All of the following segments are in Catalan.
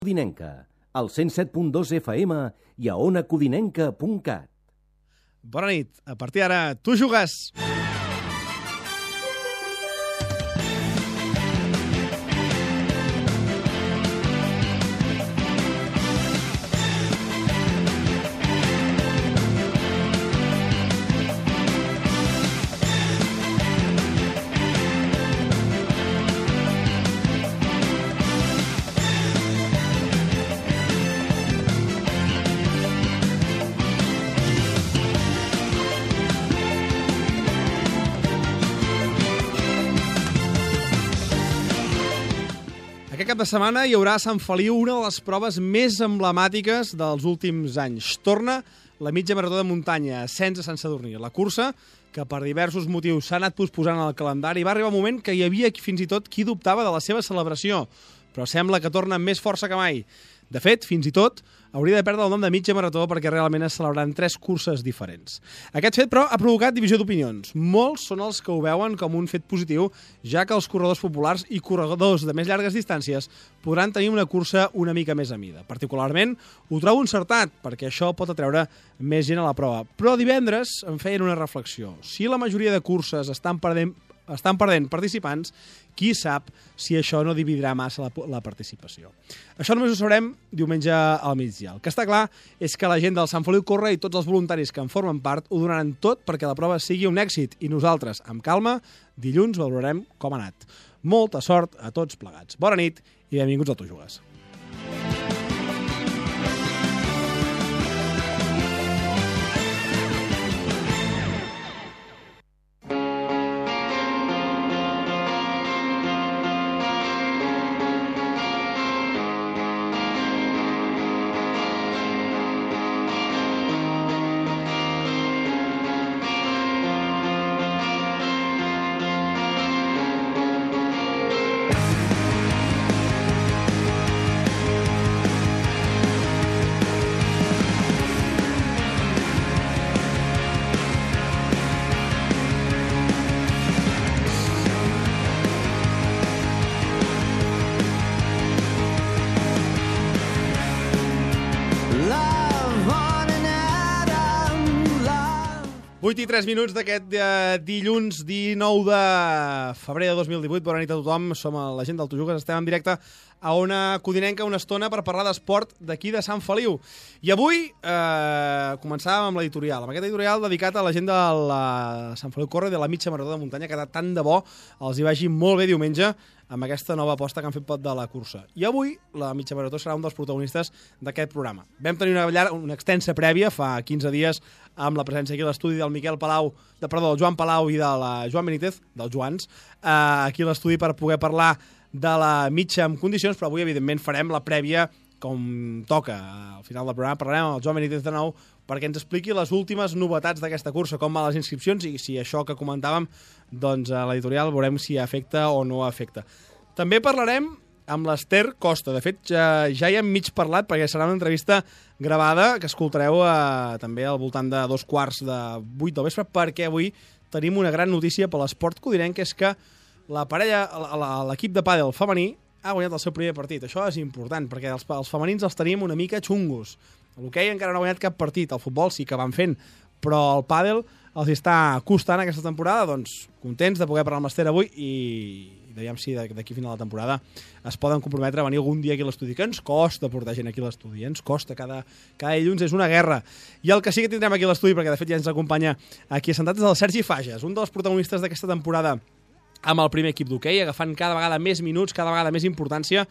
Codinenca, al 107.2 FM i a onacodinenca.cat. Bona nit. A partir d'ara, tu jugues! Aquest cap de setmana hi haurà a Sant Feliu una de les proves més emblemàtiques dels últims anys. Torna la mitja marató de muntanya, ascens a Sant Sadurní. La cursa, que per diversos motius s'ha anat posposant al calendari, va arribar un moment que hi havia fins i tot qui dubtava de la seva celebració, però sembla que torna amb més força que mai. De fet, fins i tot, hauria de perdre el nom de mitja marató perquè realment es celebraran 3 curses diferents. Aquest fet, però, ha provocat divisió d'opinions. Molts són els que ho veuen com un fet positiu, ja que els corredors populars i corredors de més llargues distàncies podran tenir una cursa una mica més a mida. Particularment, ho trobo encertat, perquè això pot atreure més gent a la prova. Però divendres em feien una reflexió. Si la majoria de curses estan perdent participants, qui sap si això no dividirà massa la participació. Això només ho sabrem diumenge al migdia. El que està clar és que la gent del Sant Feliu Corre i tots els voluntaris que en formen part ho donaran tot perquè la prova sigui un èxit i nosaltres, amb calma, dilluns valorarem com ha anat. Molta sort a tots plegats. Bona nit i benvinguts a Tu Jugues. I 3 minuts d'aquest dilluns 19 de febrer de 2018. Bona nit a tothom, som la gent del Tu Jugues, estem en directe a Ona Codinenca una estona per parlar d'esport d'aquí de Sant Feliu. I avui començàvem amb l'editorial, amb aquest editorial dedicat a la gent del Sant Feliu Corre de la mitja marató de muntanya, que tant de bo els hi vagi molt bé diumenge amb aquesta nova aposta que han fet de la cursa. I avui la mitja marató serà un dels protagonistes d'aquest programa. Vam tenir una extensa prèvia fa 15 dies amb la presència aquí a l'estudi del del Joan Palau i de la Joan Benítez, dels Joans, aquí a l'estudi per poder parlar de la mitja en condicions, però avui, evidentment, farem la prèvia com toca. Al final del programa parlarem amb el Joan Benítez de nou perquè ens expliqui les últimes novetats d'aquesta cursa, com van les inscripcions i si això que comentàvem, doncs a l'editorial veurem si afecta o no afecta. També parlarem amb l'Ester Costa. De fet, ja hi hem mig parlat perquè serà una entrevista gravada que escoltareu també al voltant de 7:15 del vespre, perquè avui tenim una gran notícia per l'esport codinenc, que és que la parella, l'equip de pàdel femení, ha guanyat el seu primer partit. Això és important, perquè els femenins els tenim una mica xungos. L'hoquei encara no ha guanyat cap partit, el futbol sí que van fent, però el pàdel els està costant aquesta temporada. Doncs contents de poder parlar amb l'Ester avui i veiem si d'aquí a final de temporada es poden comprometre a venir algun dia aquí a l'estudi, que ens costa portar gent aquí a l'estudi, ens costa, cada dilluns és una guerra. I el que sí que tindrem aquí a l'estudi, perquè de fet ja ens acompanya aquí assentat, és el Sergi Fages, un dels protagonistes d'aquesta temporada amb el primer equip d'hoquei, agafant cada vegada més minuts, cada vegada més importància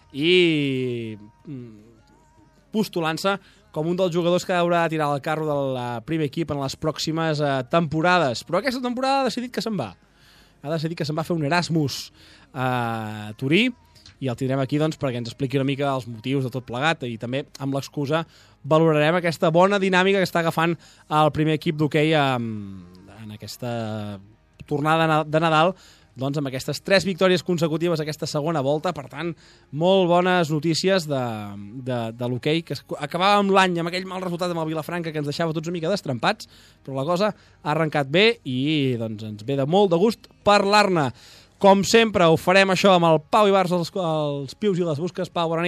i postulant-se com un dels jugadors que haurà de tirar el carro del primer equip en les pròximes temporades. Però aquesta temporada ha decidit que se'n va. Ha decidit que se'n va fer un Erasmus a Turí i el tindrem aquí doncs, perquè ens expliqui una mica els motius de tot plegat i també amb l'excusa valorarem aquesta bona dinàmica que està agafant el primer equip d'hoquei en aquesta tornada de Nadal, doncs amb aquestes 3 victòries consecutives aquesta segona volta. Per tant, molt bones notícies de l'hoquei, que acabàvem l'any amb aquell mal resultat amb el Vilafranca que ens deixava tots una mica destrempats, però la cosa ha arrencat bé i doncs, ens ve de molt de gust parlar-ne. Com sempre, ho farem això amb el Pau Ibars, els pius i les busques. Pau, bona nit.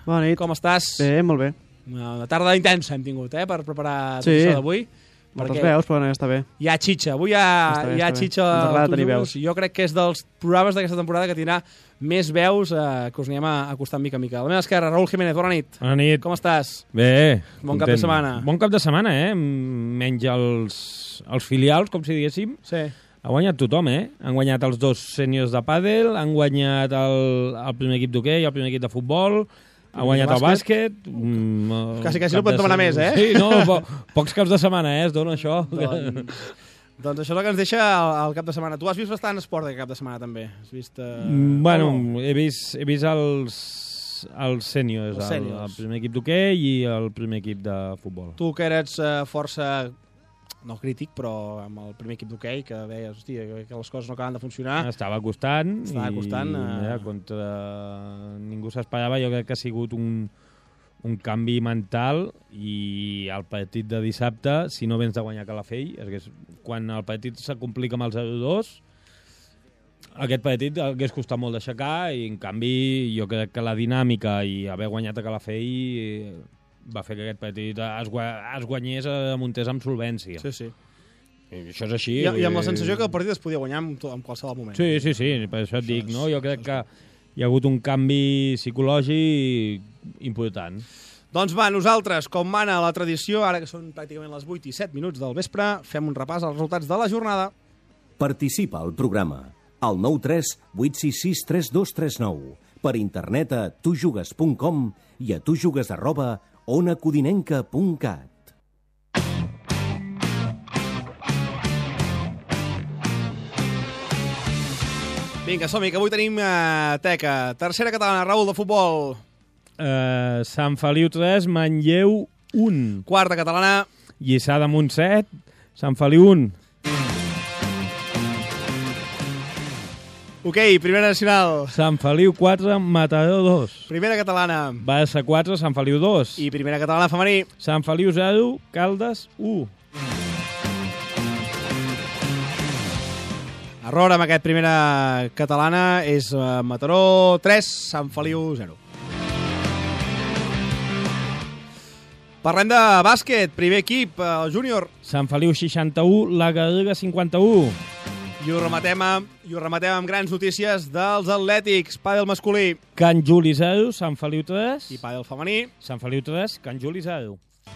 Bona nit. Com estàs? Bé, molt bé. Una tarda intensa hem tingut, per preparar Sí. això d'avui. Moltes veus, però no, ja està bé. Hi ha xitxa, avui hi ha Està bé. xitxa. Ens agrada als tenir Tujugues. veus. Jo crec que és dels programes d'aquesta temporada que tindrà més veus que us anirem acostant mica en mica. A la meva esquerra, Raúl Jiménez, bona nit. Bona nit. Com estàs? Bé. Bon cap de setmana. Bon cap de setmana, Menys els filials, com si diguéssim. Sí. Ha guanyat tothom, Han guanyat els dos sèniors de pàdel, han guanyat el primer equip d'hoquei, el primer equip de futbol, ha guanyat el bàsquet. Quasi no pot demanar més, Sí, no, pocs caps de setmana, es dona això. Doncs això és el que ens deixa el cap de setmana. Tu has vist bastant esport aquest cap de setmana, també? Has vist... Bueno, he vist els sèniors, Els sèniors. el primer equip d'hoquei i el primer equip de futbol. Tu que eres força... no crític, però amb el primer equip d'hoquei, que deies, hòstia, que les coses no acaben de funcionar. Estava costant. Estava costant. Mira, contra... Ningú s'esperava. Jo crec que ha sigut un canvi mental i el partit de dissabte, si no vens de guanyar Calafell, quan el partit se complica amb el 0-2, aquest partit hagués costat molt d'aixecar i, en canvi, jo crec que la dinàmica i haver guanyat a Calafell va fer que aquest partit es guanyés, muntés amb solvència. Sí, sí. I això és així. I amb la sensació que el partit es podia guanyar en qualsevol moment. Sí, per això et dic, no? Jo crec que hi ha hagut un canvi psicològic important. Doncs va, nosaltres, com mana la tradició, ara que són pràcticament les 8 i 7 minuts del vespre, fem un repàs als resultats de la jornada. Participa al programa al 93 866 3239, per internet a tujugues.com i a tujugues@onacodinenca.cat. Vinga, som-hi, que avui tenim teca. Tercera catalana, Raúl, de futbol. Sant Feliu 3, Manlleu 1. Quarta catalana. Lliçà d'Amunt 7, Sant Feliu 1. Ok, primera nacional. Sant Feliu 4, Mataró 2. Primera catalana. Barça 4, Sant Feliu 2. I primera catalana femení. Sant Feliu 0, Caldes 1. Error amb aquest primera catalana és Mataró 3, Sant Feliu 0. Parlem de bàsquet, primer equip, el júnior. Sant Feliu 61, la Garriga 51. I ho rematem amb grans notícies dels atlètics. Pàdel masculí. Can Juli 0, Sant Feliu 3. I pàdel femení. Sant Feliu 3, Can Juli 0.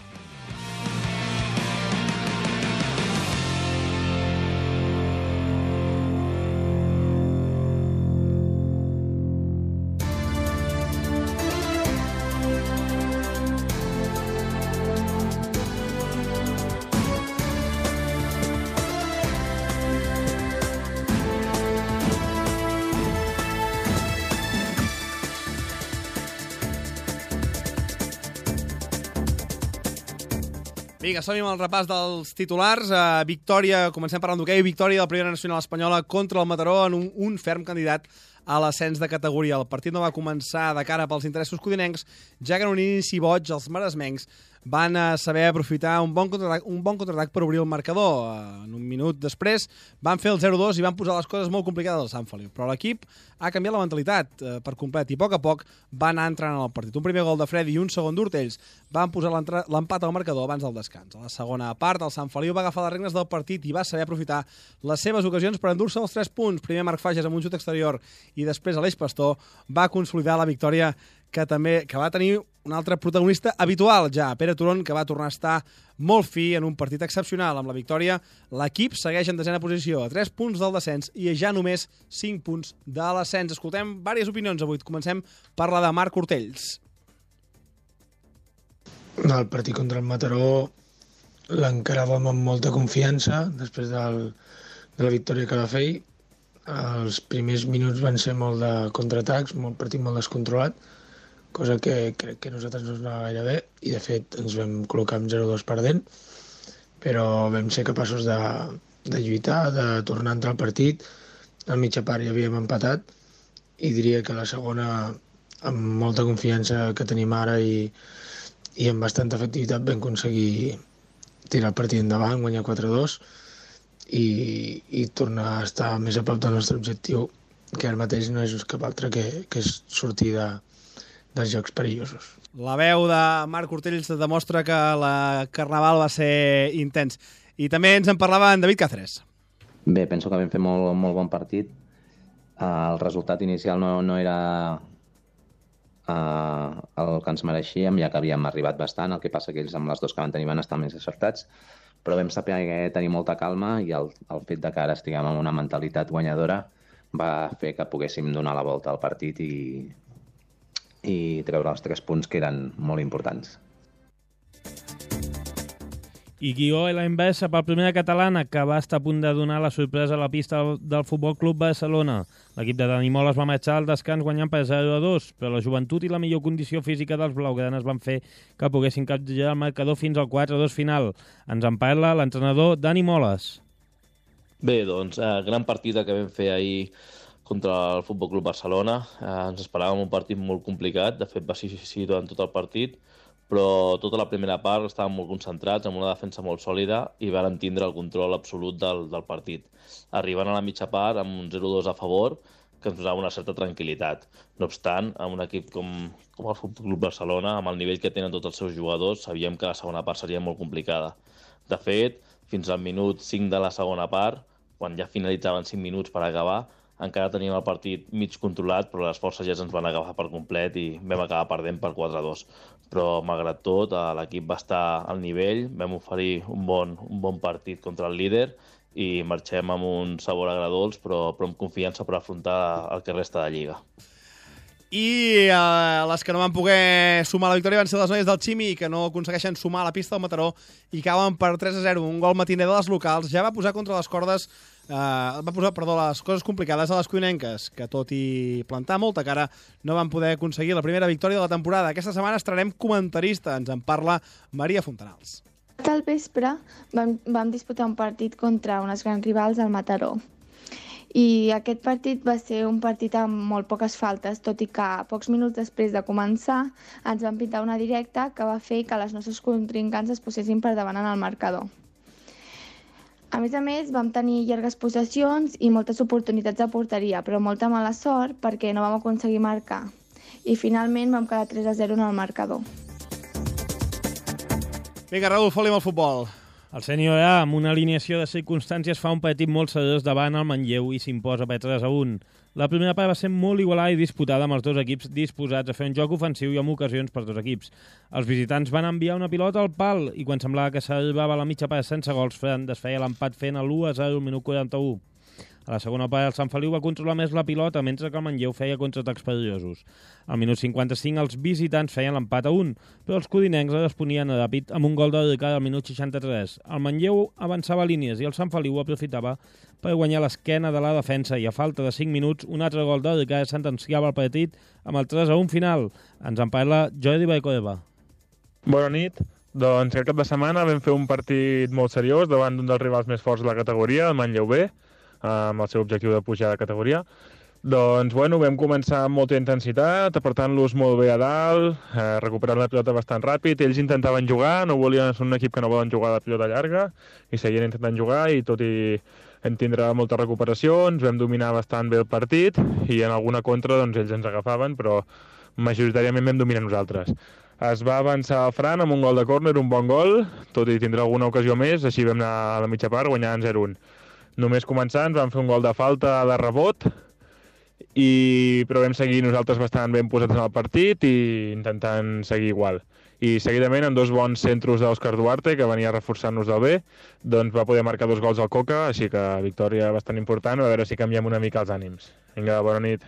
Vinga, som-hi amb el repàs dels titulars. Victòria, comencem parlant d'hoquei, victòria de la primera nacional espanyola contra el Mataró en un ferm candidat a l'ascens de categoria. El partit no va començar de cara pels interessos codinencs, ja que en un inici boig els maresmencs van saber aprofitar un bon contraatac per obrir el marcador. En un minut després van fer el 0-2 i van posar les coses molt complicades al Sant Feliu. Però l'equip ha canviat la mentalitat per complet i a poc va anar entrant en el partit. Un primer gol de Freddy i un segon d'Hortells van posar l'empat al marcador abans del descans. A la segona part, el Sant Feliu va agafar les regnes del partit i va saber aprofitar les seves ocasions per endur-se els 3 punts. Primer Marc Fages amb un xut exterior i després Aleix Pastor va consolidar la victòria que va tenir un altre protagonista habitual ja, Pere Turon, que va tornar a estar molt fi en un partit excepcional. Amb la victòria, l'equip segueix en desena posició, a 3 punts del descens i a ja només 5 punts de l'ascens. Escoltem diverses opinions avui. Comencem per la de Marc Hortells. El partit contra el Mataró l'encaràvem amb molta confiança després de la victòria que va fer. Els primers minuts van ser molt de contraatacs, un partit molt descontrolat, cosa que crec que a nosaltres no ens anava gaire bé, i de fet ens vam col·locar amb 0-2 perdent, però vam ser capaços de lluitar, de tornar a entrar al partit. A mitja part ja havíem empatat, i diria que la segona, amb molta confiança que tenim ara i amb bastanta efectivitat, vam aconseguir tirar el partit endavant, guanyar 4-2, i tornar a estar més a prop del nostre objectiu, que ara mateix no és cap altre que és sortir jocs perillosos. La veu de Marc Ortells demostra que la Carnaval va ser intens. I també ens en parlava en David Cáceres. Bé, penso que vam fer molt bon partit. El resultat inicial no era el que ens mereixíem, ja que havíem arribat bastant. El que passa que ells amb les dos que van tenir van estar més acertats, però vam saber tenir molta calma i el fet de que ara estiguem amb una mentalitat guanyadora va fer que poguéssim donar la volta al partit i treure els 3 punts que eren molt importants. I guió a la inversa per primera catalana, que va estar a punt de donar la sorpresa a la pista del Futbol Club Barcelona. L'equip de Dani Moles va marxar al descans guanyant per 0-2, però la joventut i la millor condició física dels blaugranes van fer que poguessin capgirar el marcador fins al 4-2 final. Ens en parla l'entrenador Dani Moles. Bé, doncs, gran partida que vam fer ahir contra el Futbol Club Barcelona. Ens esperàvem un partit molt complicat, de fet va ser així durant tot el partit, però tota la primera part estàvem molt concentrats, amb una defensa molt sòlida i vàrem tindre el control absolut del partit. Arribant a la mitja part amb un 0-2 a favor, que ens donava una certa tranquil·litat. No obstant, amb un equip com el Futbol Club Barcelona, amb el nivell que tenen tots els seus jugadors, sabíem que la segona part seria molt complicada. De fet, fins al minut 5 de la segona part, quan ja finalitzaven 5 minuts per acabar, encara teníem el partit mig controlat, però les forces ja ens van agafar per complet i vam acabar perdent per 4-2. Però, malgrat tot, l'equip va estar al nivell, vam oferir un bon partit contra el líder i marxem amb un sabor agredolç, però amb confiança per afrontar el que resta de Lliga. I les que no van poder sumar la victòria van ser les noies del Ximi, que no aconsegueixen sumar a la pista del Mataró i cauen per 3-0. Un gol matiner de les locals ja va posar contra les cordes les coses complicades a les cuinenques, que tot i plantar molta cara no van poder aconseguir la primera victòria de la temporada. Aquesta setmana estrenem comentarista, ens en parla Maria Fontanals. Al vespre vam disputar un partit contra unes grans rivals al Mataró. I aquest partit va ser un partit amb molt poques faltes, tot i que pocs minuts després de començar ens van pintar una directa que va fer que les nostres contrincants es posessin per davant en el marcador. A més, vam tenir llargues possessions i moltes oportunitats de porteria, però molta mala sort perquè no vam aconseguir marcar. I finalment vam quedar 3-0 en el marcador. Vinga, Raül, foli amb el futbol. El sènior A, amb una alineació de circumstàncies, fa un partit molt seriós davant el Manlleu i s'imposa per 3-1. La primera part va ser molt igualada i disputada amb els dos equips disposats a fer un joc ofensiu i amb ocasions per dos equips. Els visitants van enviar una pilota al pal i quan semblava que s'arribava a la mitja part sense gols, desfeia l'empat fent l'1-0 al minut 41. A la segona part, el Sant Feliu va controlar més la pilota, mentre que el Manlleu feia contraatacs perillosos. Al minut 55, els visitants feien l'empat a 1, però els codinencs responien ràpid amb un gol de Ricard al minut 63. El Manlleu avançava línies i el Sant Feliu aprofitava per guanyar l'esquena de la defensa i a falta de 5 minuts, un altre gol de Ricard sentenciava el partit amb el 3-1 final. Ens en parla Jordi Baicoeva. Bona nit. Doncs aquest cap de setmana vam fer un partit molt seriós davant d'un dels rivals més forts de la categoria, el Manlleu B, amb el seu objectiu de pujar de categoria. Doncs, vam començar amb molta intensitat, apretant-los molt bé a dalt, recuperant la pilota bastant ràpid. Ells intentaven jugar, no volien ser un equip que no volen jugar la pilota llarga, i seguien intentant jugar, i tot i tindre moltes recuperacions, vam dominar bastant bé el partit, i en alguna contra doncs, ells ens agafaven, però majoritàriament vam dominar nosaltres. Es va avançar el Fran amb un gol de córner, un bon gol, tot i tindre alguna ocasió més, així vam anar a la mitja part guanyant 0-1. Només començar ens van fer un gol de falta de rebot, però vam seguir nosaltres bastant ben posats en el partit i intentant seguir igual. I seguidament, amb dos bons centros d'Òscar Duarte, que venia reforçant-nos del B, doncs va poder marcar 2 gols al Coca, així que victòria bastant important, a veure si canviem una mica els ànims. Vinga, bona nit.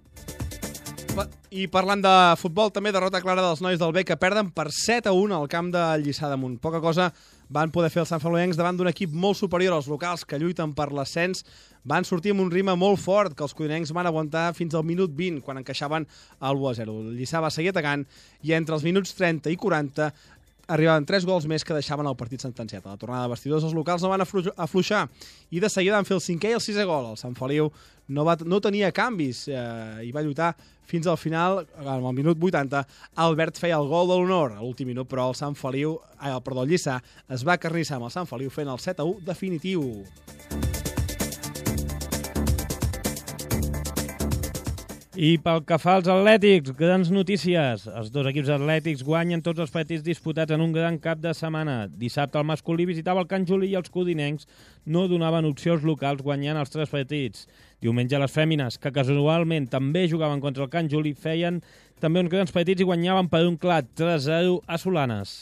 I parlant de futbol, també derrota clara dels nois del B, que perden per 7-1 al camp de Lliçà d'Amunt. Poca cosa van poder fer els santfeliuencs davant d'un equip molt superior als locals que lluiten per l'ascens. Van sortir amb un ritme molt fort que els codinencs van aguantar fins al minut 20, quan encaixaven el 1-0. El Lliçà va seguir atacant i entre els minuts 30 i 40 arribaven 3 gols més que deixaven el partit sentenciat. A la tornada de vestidors, els locals no van afluixar i de seguida van fer el 5è i el 6è gol. El Sant Feliu no tenia canvis i va lluitar fins al final. Al minut 80, Albert feia el gol de l'honor a l'últim minut, però el Lliçà es va carnissar amb el Sant Feliu fent el 7-1 definitiu. I pel que fa als atlètics, grans notícies. Els dos equips atlètics guanyen tots els partits disputats en un gran cap de setmana. Dissabte el masculí visitava el Can Juli i els codinencs no donaven opcions locals guanyant els 3 partits. Diumenge les fèmines, que casualment també jugaven contra el Can Juli, feien també uns grans partits i guanyaven per un clar 3-0 a Solanes.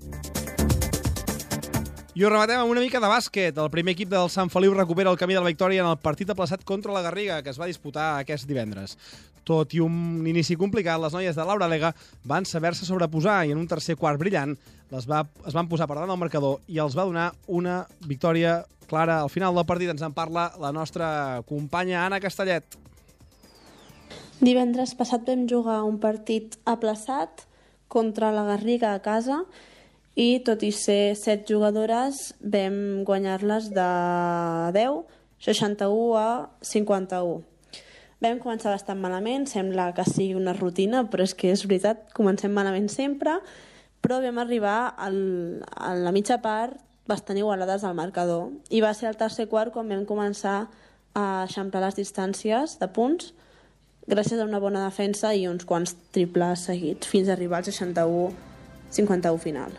I ho rematem amb una mica de bàsquet. El primer equip del Sant Feliu recupera el camí de la victòria en el partit aplaçat contra la Garriga, que es va disputar aquest divendres. Tot i un inici complicat, les noies de Laura Lega van saber-se sobreposar i en un tercer quart brillant es van posar per davant del marcador i els va donar una victòria clara. Al final del partit ens en parla la nostra companya Anna Castellet. Divendres passat vam jugar un partit aplaçat contra la Garriga a casa i tot i ser 7 jugadores vam guanyar-les de 10, 61 a 51. Vam començar bastant malament, sembla que sigui una rutina, però és que és veritat, comencem malament sempre, però vam arribar a la mitja part bastant igualades al marcador. I va ser el tercer quart quan vam començar a eixamplar les distàncies de punts, gràcies a una bona defensa i uns quants triples seguits, fins a arribar al 61-51 final.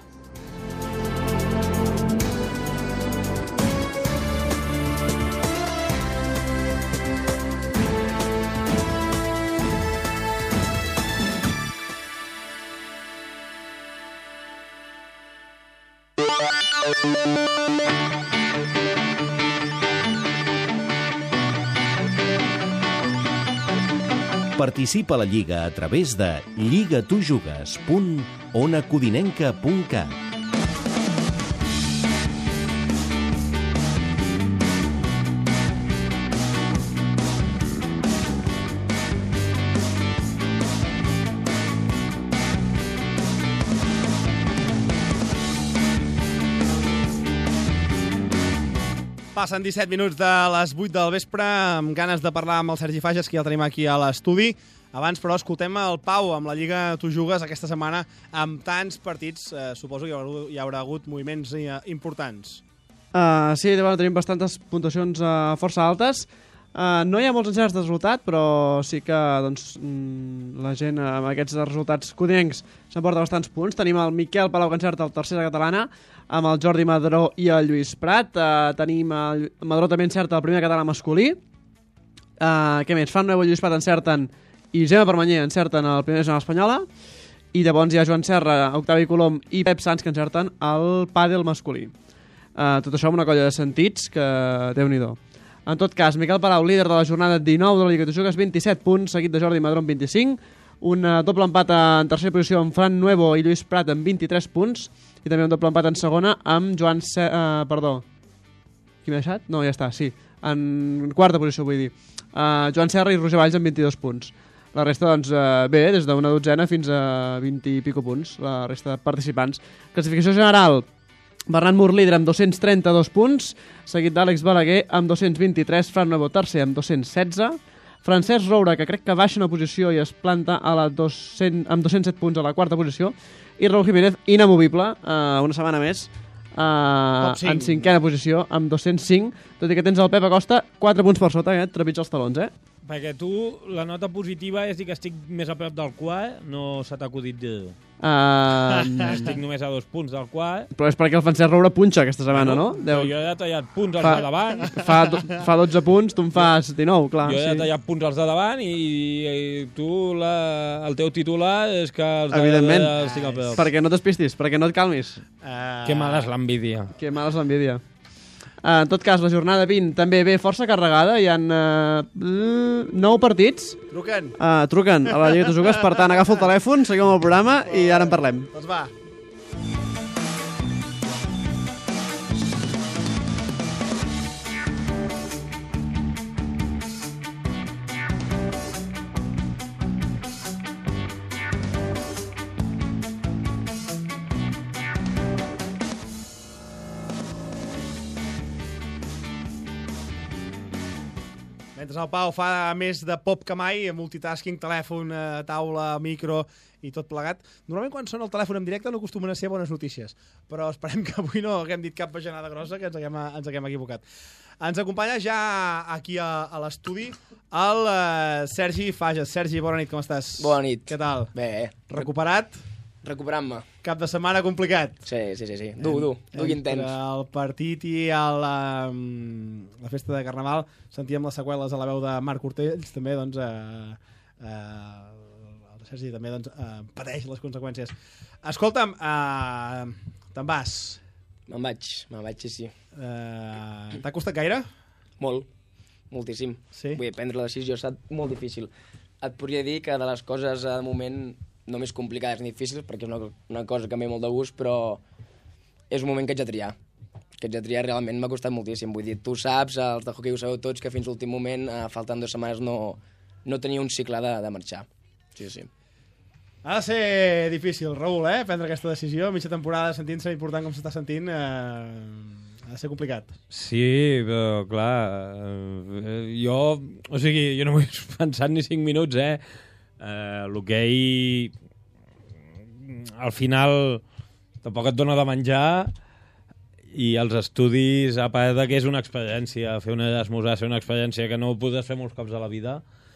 Participa a la Lliga a través de lligatujugues.onacodinenca.cat. Passen 17 minuts de les 8 del vespre, amb ganes de parlar amb el Sergi Fages, que ja el tenim aquí a l'estudi. Abans, però, escoltem el Pau amb la Lliga Tu Jugues aquesta setmana amb tants partits. Suposo que hi haurà hagut moviments importants. Sí, tenim bastantes puntuacions força altes. No hi ha molts encerts de resultat, però sí que la gent amb aquests resultats codinencs s'emporta bastants punts. Tenim el Miquel Palau, que encerta el tercera catalana, amb el Jordi Madró i el Lluís Prat. Tenim el Madró també encerta el primer català masculí. Què més? Fran Nuevo i Lluís Prat encerten i Gemma Permanyer encerten el primer nacional espanyola. I llavors hi ha Joan Serra, Octavi Colom i Pep Sans que encerten el pàdel masculí. Tot això amb una colla de sentits que Déu-n'hi-do. En tot cas, Miquel Palau, líder de la jornada 19 de la Lliga Tu Jugues, 27 punts, seguit de Jordi Madró amb 25. Un doble empat en tercera posició amb Fran Nuevo i Lluís Prat amb 23 punts. I també un doble empat en segona amb Joan perdó. Qui m'ha deixat? No, ja està, sí. En quarta posició, vull dir. Joan Serra i Roger Valls amb 22 punts. La resta, doncs, bé, des d'una dotzena fins a 20 i pico punts, la resta de participants. Classificació general. Bernat Mur líder amb 232 punts, seguit d'Àlex Balaguer amb 223, Fran Nuevo tercer amb 216, Francesc Roura, que crec que baixa una posició i es planta a amb 207 punts a la quarta posició, i Raúl Jiménez, inamovible, una setmana més, en cinquena posició amb 205, tot i que tens el Pep Acosta 4 punts per sota, trepitja els talons, Perquè tu, la nota positiva és dir que estic més a prop del quart, no se t'ha acudit de... Estic només a 2 punts del quart. Però és perquè el Francesc Roura punxa aquesta setmana, no? Jo he de tallat punts als de davant. Fa 12 punts, tu en fas 19, clar. Jo he de tallar punts als de davant i tu, el teu titular és que els de evidentment, estic al peu. perquè no t'espistis, perquè no et calmis. Que mala és l'envídia. Que mala és l'envídia. En tot cas, la jornada 20 també ve força carregada. Hi ha 9 partits. Truquen. Truquen a la Lliga Tu Jugues. Per tant, agafa el telèfon, seguim el programa i ara en parlem. Doncs va. mentre el Pau fa més de pop que mai, multitasking, telèfon, taula, micro i tot plegat. Normalment quan sona el telèfon en directe no acostumen a ser bones notícies, però esperem que avui no haguem dit cap bajanada grossa, que ens haguem equivocat. Ens acompanya ja aquí a l'estudi el Sergi Fages. Sergi, bona nit, com estàs? Bona nit. Què tal? Bé. Recuperat? Recuperant-me. Cap de setmana complicat? Sí. Dur i intens. Entre el partit i la festa de Carnaval sentíem les seqüeles a la veu de Marc Ortells, també, doncs, el Sergi també pateix les conseqüències. Escolta'm, te'n vas? Me'n vaig, sí. T'ha costat gaire? Molt, moltíssim. Sí? Vull dir, prendre la decisió ha estat molt difícil. Et podria dir que de les coses, de moment, no més complicades ni difícils, perquè és una cosa que em ve molt de gust, però és un moment que haig de triar. Que haig de triar realment m'ha costat moltíssim. Vull dir, tu saps, els de hoquei ho sabeu tots, que fins l'últim moment, faltant 2 setmanes, no tenia un cicle de marxar. Sí. Ha de ser difícil, Raül, prendre aquesta decisió. Mitja temporada sentint-se important com s'està sentint, ha de ser complicat. Sí, però clar, jo no m'ho he pensat ni 5 minuts, l'hoquei al final tampoc et dona de menjar i els estudis, a part de que és una experiència, fer un Erasmus ha de ser una experiència que no ho podràs fer molts cops a la vida,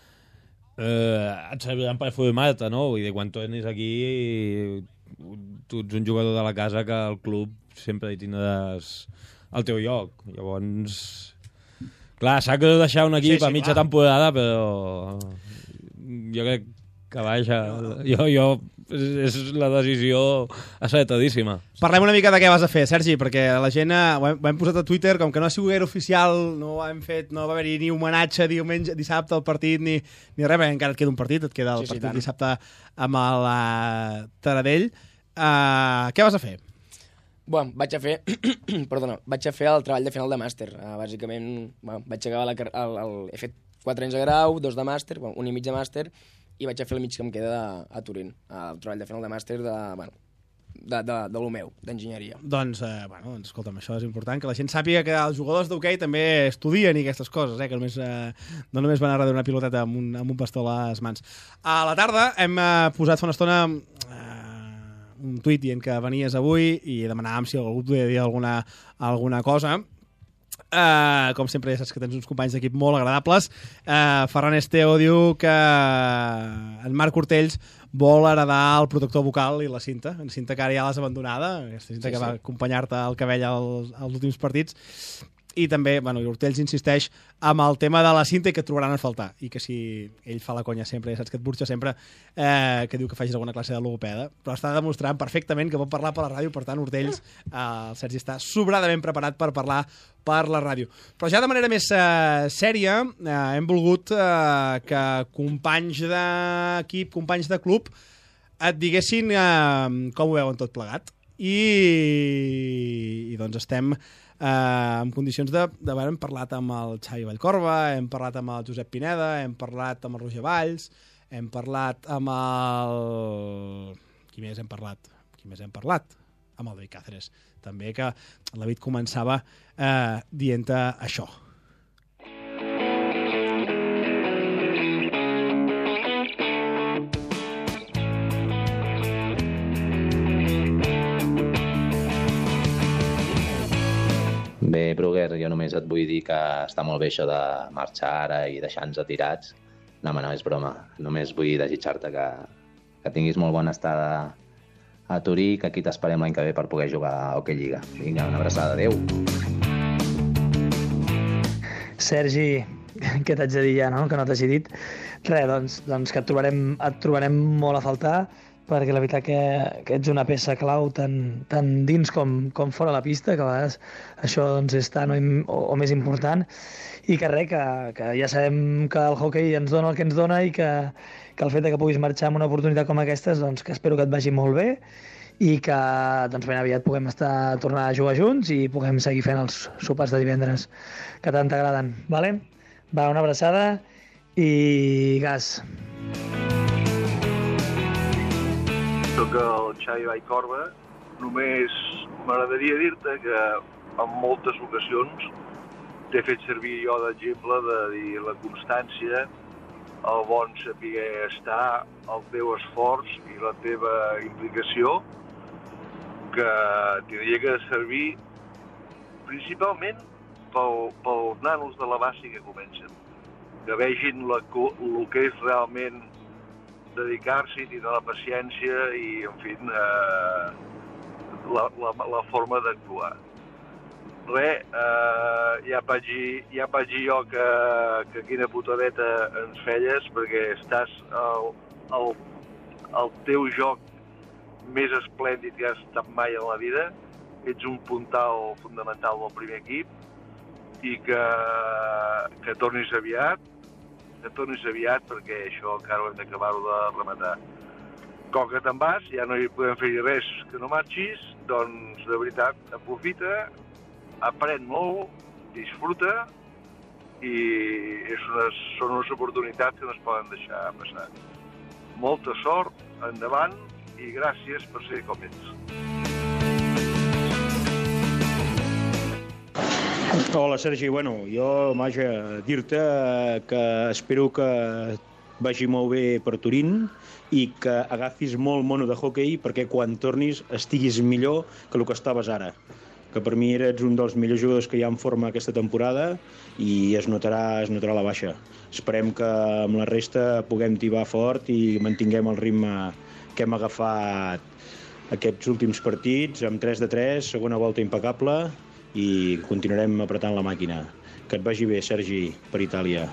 et serviran per formar-te, no? Vull dir, quan tornis aquí tu ets un jugador de la casa que al club sempre hi tindràs el teu lloc. Llavors, clar, s'ha de deixar un equip a mitja temporada, però jo crec que vaja, és la decisió acertadíssima. Parlem una mica de què vas a fer, Sergi, perquè la gent ho hem posat a Twitter, com que no ha sigut gaire oficial, no va haver-hi ni homenatge dissabte al partit, ni res, perquè encara et queda un partit, et queda el partit dissabte amb el Taradell. Què vas a fer? Bueno, vaig a fer el treball de final de màster. Bàsicament, vaig acabar he fet 4 anys de grau, 2 de màster, 1 i mig de màster, i vaig a fer el mig que em queda a Turín, el treball de final de màster de lo meu, d'enginyeria. Doncs, escolta'm, això és important, que la gent sàpiga que els jugadors d'hoquei també estudien i aquestes coses, que no només van a darrere una piloteta amb un bastó a les mans. A la tarda hem posat fa una estona un tuit dient que venies avui i demanàvem si algú podia dir alguna cosa. Com sempre, ja saps que tens uns companys d'equip molt agradables. Ferran Esteo diu que en Marc Ortells vol heredar el protector vocal i la cinta que ara ja l'has abandonada, aquesta cinta que va acompanyar-te al cabell als últims partits. I també, Ortells insisteix amb el tema de la cinta i que et trobaran a faltar, i que si ell fa la conya sempre, ja saps que et burxa sempre, que diu que facis alguna classe de logopeda, però està demostrant perfectament que pot parlar per la ràdio. Per tant, Ortells, el Sergi està sobradament preparat per parlar per la ràdio. Però ja de manera més sèria, hem volgut que companys d'equip, companys de club, et diguessin com ho veuen tot plegat. I doncs estem en condicions hem parlat amb el Xavi Vallcorba, hem parlat amb el Josep Pineda, hem parlat amb el Roger Valls, hem parlat amb el... Qui més hem parlat? Amb el David Cáceres. També que el David començava dient-te això. Bé, Bruguer, jo només et vull dir que està molt bé això de marxar ara i deixar-nos atirats. No, és broma. Només vull desitjar-te que tinguis molt bona estada a Turí, que aquí t'esperem l'any que ve per poder jugar a Hockey Lliga. Vinga, una abraçada. Adéu. Sergi, què t'haig de dir ja, no? Que no t'hagi dit. Res, doncs que et trobarem molt a faltar, perquè la veritat que ets una peça clau tant dins com fora la pista, que a vegades això doncs, és tant o més important, i que res, que ja sabem que el hoquei ens dona el que ens dona i que el fet que puguis marxar amb una oportunitat com aquestes, doncs, que espero que et vagi molt bé i que doncs, ben aviat puguem tornar a jugar junts i puguem seguir fent els sopars de divendres que tant t'agraden. Vale? Va, una abraçada i gas. Soc el Xavi Vallcorba. Només m'agradaria dir-te que en moltes ocasions t'he fet servir jo d'exemple de dir la constància, el bon saber estar, el teu esforç i la teva implicació, que tindria que servir principalment pels nanos de la base que comencen, que vegin el que és realment dedicar-s'hi, tindre la paciència i, en fi, la forma d'actuar. Res, ja et vaig dir jo que quina putadeta ens feies, perquè estàs al teu joc més esplèndid que has estat mai en la vida, ets un puntal fundamental del primer equip i que tornis aviat, perquè això encara ho hem d'acabar-ho de rematar. Com que te'n vas, ja no hi podem fer res que no marxis, doncs de veritat, aprofita, aprèn molt, disfruta i són unes oportunitats que no es poden deixar passar. Molta sort, endavant i gràcies per ser com ets. Hola, Sergi. Bueno, jo, vaja, dir-te que espero que vagi molt bé per Turín i que agafis molt mono de hoquei perquè quan tornis estiguis millor que el que estaves ara. Que per mi eres un dels millors jugadors que hi ha en forma aquesta temporada i es notarà la baixa. Esperem que amb la resta puguem tibar fort i mantinguem el ritme que hem agafat aquests últims partits, amb 3-3, segona volta impecable, i continuarem apretant la màquina. Que et vagi bé, Sergi, per Itàlia.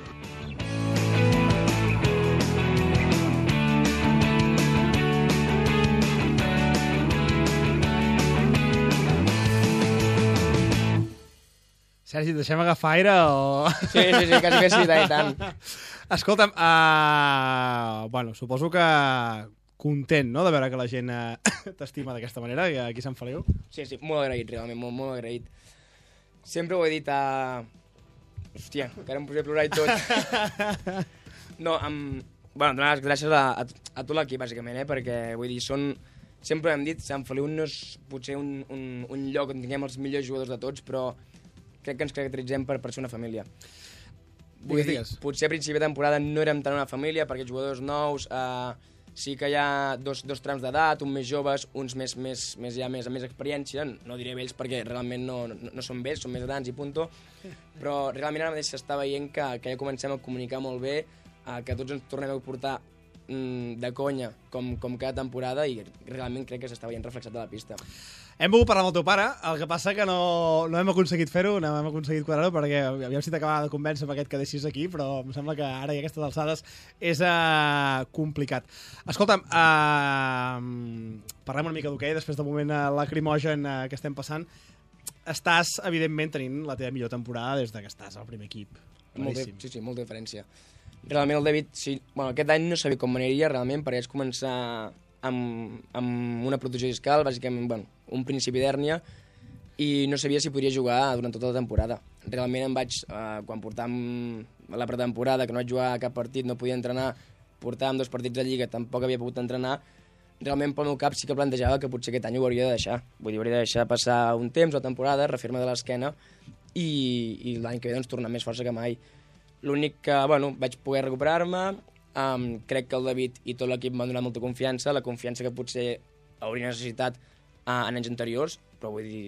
Sergi, et deixem agafar aire o... Sí, quasi que sí, tant. Escolta'm, bueno, suposo que content, no?, de veure que la gent t'estima d'aquesta manera, i aquí Sant Feliu. Sí, molt agraït, realment, molt agraït. Sempre ho he dit a... Hòstia, que ara em posaré a plorar i tot. No, bueno, donar les gràcies a tot l'equip, bàsicament, perquè, vull dir, sempre hem dit, Sant Feliu no és potser un lloc on tinguem els millors jugadors de tots, però crec que ens caracteritzem per ser una família. Vull dir, potser a principi de temporada no érem tan una família, perquè jugadors nous... Sí que hi ha dos trams d'edat, uns més joves, uns amb més experiència, no diré vells perquè realment no són vells, són més grans i punto, però realment ara mateix s'està veient que ja comencem a comunicar molt bé, que tots ens tornem a portar de conya com cada temporada i realment crec que s'està veient reflexat a la pista. Hem volgut parlar amb el teu pare, el que passa que no hem aconseguit fer-ho, no hem aconseguit quadrar-ho, perquè aviam si t'acabava de convèncer amb aquest que deixis aquí, però em sembla que ara i aquestes alçades és complicat. Escolta'm, parlem una mica d'hoquei, després del moment lacrimogen que estem passant. Estàs, evidentment, tenint la teva millor temporada des que estàs al primer equip. Sí, molta diferència. Realment el David, aquest any no sabia com m'aniria realment, perquè vaig començar amb una protusió discal, bàsicament, un principi d'hèrnia, i no sabia si podria jugar durant tota la temporada. Realment em vaig, quan portàvem la pretemporada, que no vaig jugar a cap partit, no podia entrenar, portàvem 2 partits de Lliga, tampoc havia pogut entrenar, realment pel meu cap sí que plantejava que potser aquest any ho hauria de deixar. Vull dir, hauria de deixar passar un temps, la temporada, refer-me de l'esquena, i l'any que ve doncs, tornar més força que mai. L'únic que, vaig poder recuperar-me, crec que el David i tot l'equip m'han donat molta confiança, la confiança que potser hauria necessitat en anys anteriors, però vull dir,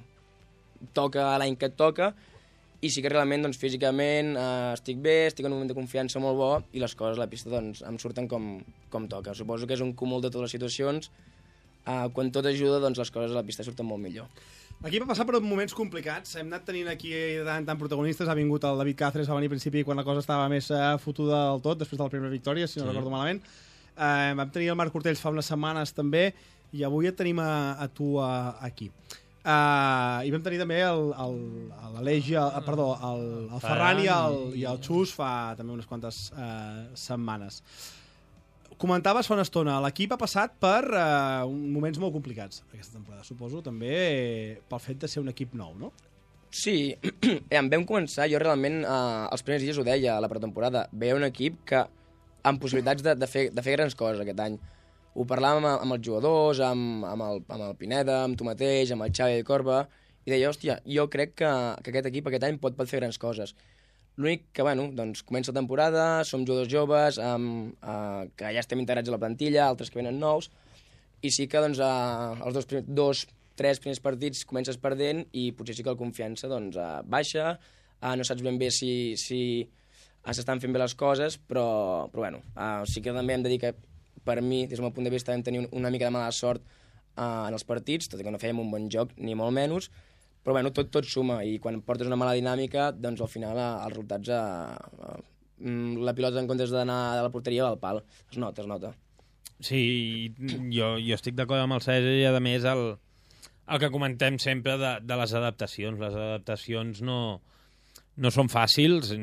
toca l'any que et toca, i sí que realment físicament estic bé, estic en un moment de confiança molt bo, i les coses a la pista em surten com toca. Suposo que és un cúmul de totes les situacions, quan tot ajuda, les coses a la pista surten molt millor. L'equip ha passat per moments complicats, hem anat tenint aquí tant protagonistes, ha vingut el David Cáceres, va venir al principi quan la cosa estava més fotuda del tot, després de la primera victòria, si no recordo malament. Vam tenir el Marc Cortells fa unes setmanes també, i avui et tenim a tu aquí. I vam tenir també l'Aleix, el Ferran i el Xus fa també unes quantes setmanes. Comentaves fa una estona, l'equip ha passat per moments molt complicats aquesta temporada, suposo, també pel fet de ser un equip nou, no? Sí, vam començar, jo realment els primers dies ho deia a la pretemporada, veia un equip que amb possibilitats de fer grans coses aquest any. Ho parlàvem amb els jugadors, amb el Pineda, amb tu mateix, amb el Xavi de Corba, i deia, hòstia, jo crec que aquest equip aquest any pot fer grans coses. L'únic que, bueno, doncs comença la temporada, som jugadors joves, que ja estem integrats a la plantilla, altres que venen nous, i sí que doncs, els 2-3 primers partits comences perdent i potser sí que la confiança doncs, baixa, no saps ben bé si s'estan fent bé les coses, però bueno, sí que també hem de dir que per mi, des del meu punt de vista, vam tenir una mica de mala sort en els partits, tot i que no fèiem un bon joc, ni molt menys, però bueno, tot suma, i quan portes una mala dinàmica, doncs al final els resultats, la pilota en comptes d'anar de la porteria va al pal, es nota. Sí, jo estic d'acord amb el César i, a més, el que comentem sempre de les adaptacions. Les adaptacions no són fàcils,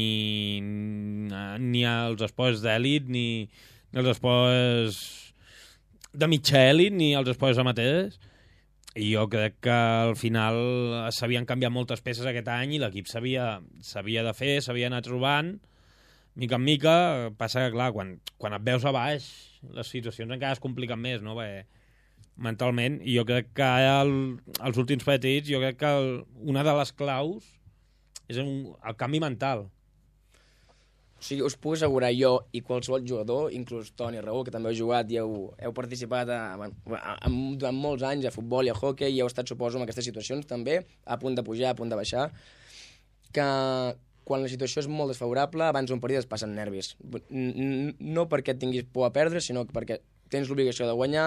ni als esports d'èlit, ni els esports de mitja èlit, ni els esports amateurs. I jo crec que al final s'havien canviat moltes peces aquest any i l'equip s'havia de fer, s'havia anat trobant, mica en mica. Passa que, clar, quan et veus a baix, les situacions encara es compliquen més, no? Mentalment. I jo crec que als últims partits, jo crec que una de les claus és el canvi mental. O sigui, us puc assegurar jo i qualsevol jugador, inclús Toni, Raül, que també heu jugat i heu participat durant molts anys a futbol i a hoquei i heu estat, suposo, en aquestes situacions també, a punt de pujar, a punt de baixar, que quan la situació és molt desfavorable, abans d'un partit es passen nervis. No perquè tinguis por a perdre, sinó perquè tens l'obligació de guanyar.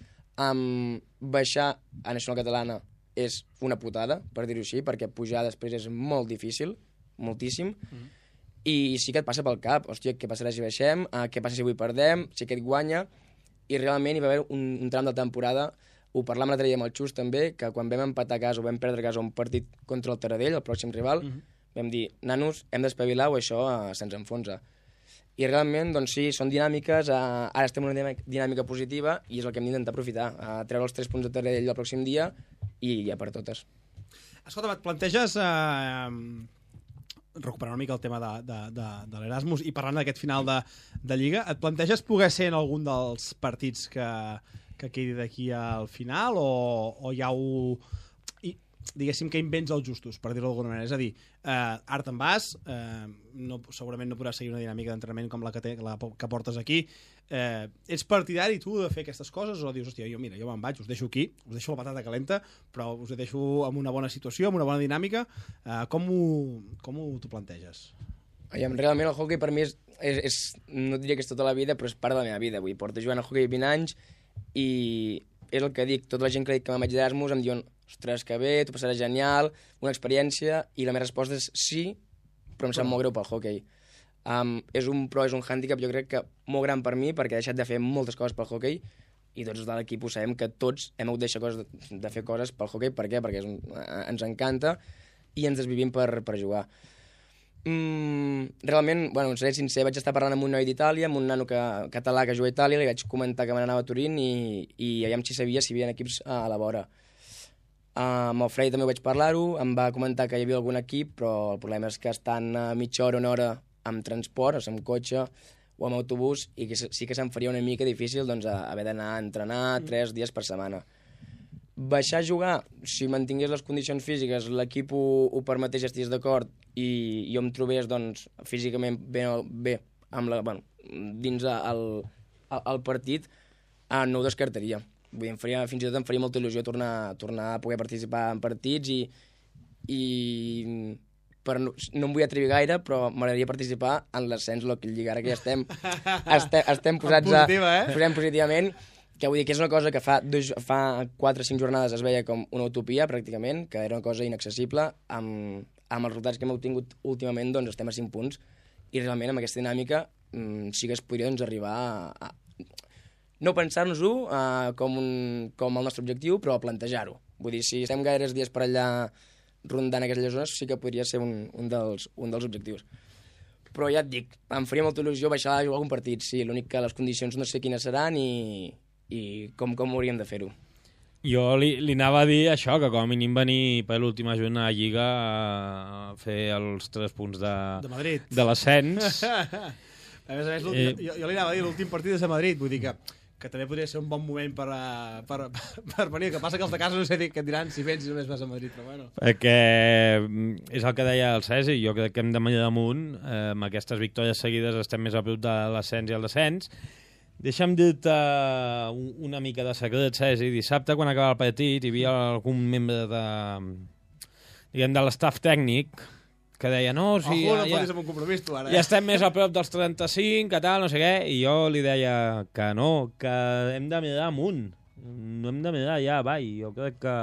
Baixar a Nacional Catalana és una putada, per dir-ho així, perquè pujar després és molt difícil, moltíssim. I sí que et passa pel cap, hòstia, què passarà si baixem, què passa si avui perdem, si aquest guanya, i realment hi va haver un tram de temporada, ho parlàvem l'altre dia amb el Xus també, que quan vam empatar a casa o vam perdre a casa un partit contra el Taradell, el pròxim rival, vam dir, nanos, hem d'espavilar o això se'ns enfonsa. I realment, doncs sí, són dinàmiques, ara estem en una dinàmica positiva i és el que hem d'intentar aprofitar, treure els 3 punts de Taradell el pròxim dia i ja per totes. Escolta, et planteges recuperar una mica el tema de l'Erasmus i parlant d'aquest final de Lliga, et planteges poder ser en algun dels partits que quedi d'aquí al final o ja diguéssim que invents els justos, per dir-ho d'alguna manera? És a dir, ara te'n vas, segurament no podràs seguir una dinàmica d'entrenament com la que portes aquí. Ets partidari tu de fer aquestes coses o dius, hòstia, jo me'n vaig, us deixo aquí, us deixo la patata calenta, però us deixo en una bona situació, amb una bona dinàmica. Com t'ho planteges? Realment el hoquei per mi és no diria que és tota la vida, però és part de la meva vida. Porto jugant al hoquei 20 anys i és el que dic, tota la gent que dic que me'n vaig d'Erasmus em diuen, ostres, que bé, t'ho passarà genial, una experiència, i la meva resposta és sí, però em sap molt greu pel hoquei. És un pro, és un hàndicap, jo crec que molt gran per mi, perquè he deixat de fer moltes coses pel hoquei, i tots de l'equip ho sabem que tots hem hagut de deixar de fer coses pel hoquei. Per què? Perquè ens encanta i ens desvivim per jugar. Realment, bueno, seré sincer, vaig estar parlant amb un noi d'Itàlia, amb un nano català que juga a Itàlia, li vaig comentar que me n'anava a Turín i aviam si sabia si hi havia equips a la vora. Amb el Frei també vaig parlar-ho, em va comentar que hi havia algun equip, però el problema és que estan a mitja hora o una hora amb transport, o sigui, amb cotxe o amb autobús, i que sí que se'm faria una mica difícil doncs, haver d'anar a entrenar 3 dies per setmana. Baixar a jugar, si mantingués les condicions físiques, l'equip ho permetés, estigués d'acord, i jo em trobés doncs, físicament bé amb dins el partit, no ho descartaria. Vull dir, fins i tot em faria molta il·lusió tornar a poder participar en partits i no em vull atrevir gaire, però m'agradaria participar en l'ascens local lliga, ara que ja estem posats posem positivament, que vull dir que és una cosa que fa 4 o 5 jornades es veia com una utopia, pràcticament, que era una cosa inaccessible. Amb els resultats que hem obtingut últimament, doncs estem a 5 punts, i realment amb aquesta dinàmica sí que es podria arribar a no pensar-nos-ho com el nostre objectiu, però a plantejar-ho. Vull dir, si estem gaires dies per allà rondant aquestes zones, sí que podria ser un dels objectius. Però ja et dic, em faria molta il·lusió baixar a jugar algun partit, sí, l'únic que les condicions no sé quines seran i com hauríem de fer-ho. Jo li anava a dir això, que com a mínim venir per l'última jornada de Lliga a fer els 3 punts de l'ascens. A més, jo li anava a dir l'últim partit és a Madrid, vull dir que que també podria ser un bon moment per venir. El que passa que els de casa no sé què et diran si vens i només vas a Madrid, però bueno. Perquè és el que deia el Cesi, jo crec que hem de mirar damunt, amb aquestes victòries seguides estem més a prop de l'ascens i el descens. Deixa'm dir-te una mica de secret, Cesi. Dissabte, quan acaba el partit, hi havia algun membre de l'estaf tècnic que deia, no, si no fotis amb un compromís, tu, ara. Ja estem més a prop dels 35, que tal, no sé què, i jo li deia que no, que hem de mirar amunt. No hem de mirar ja, jo crec que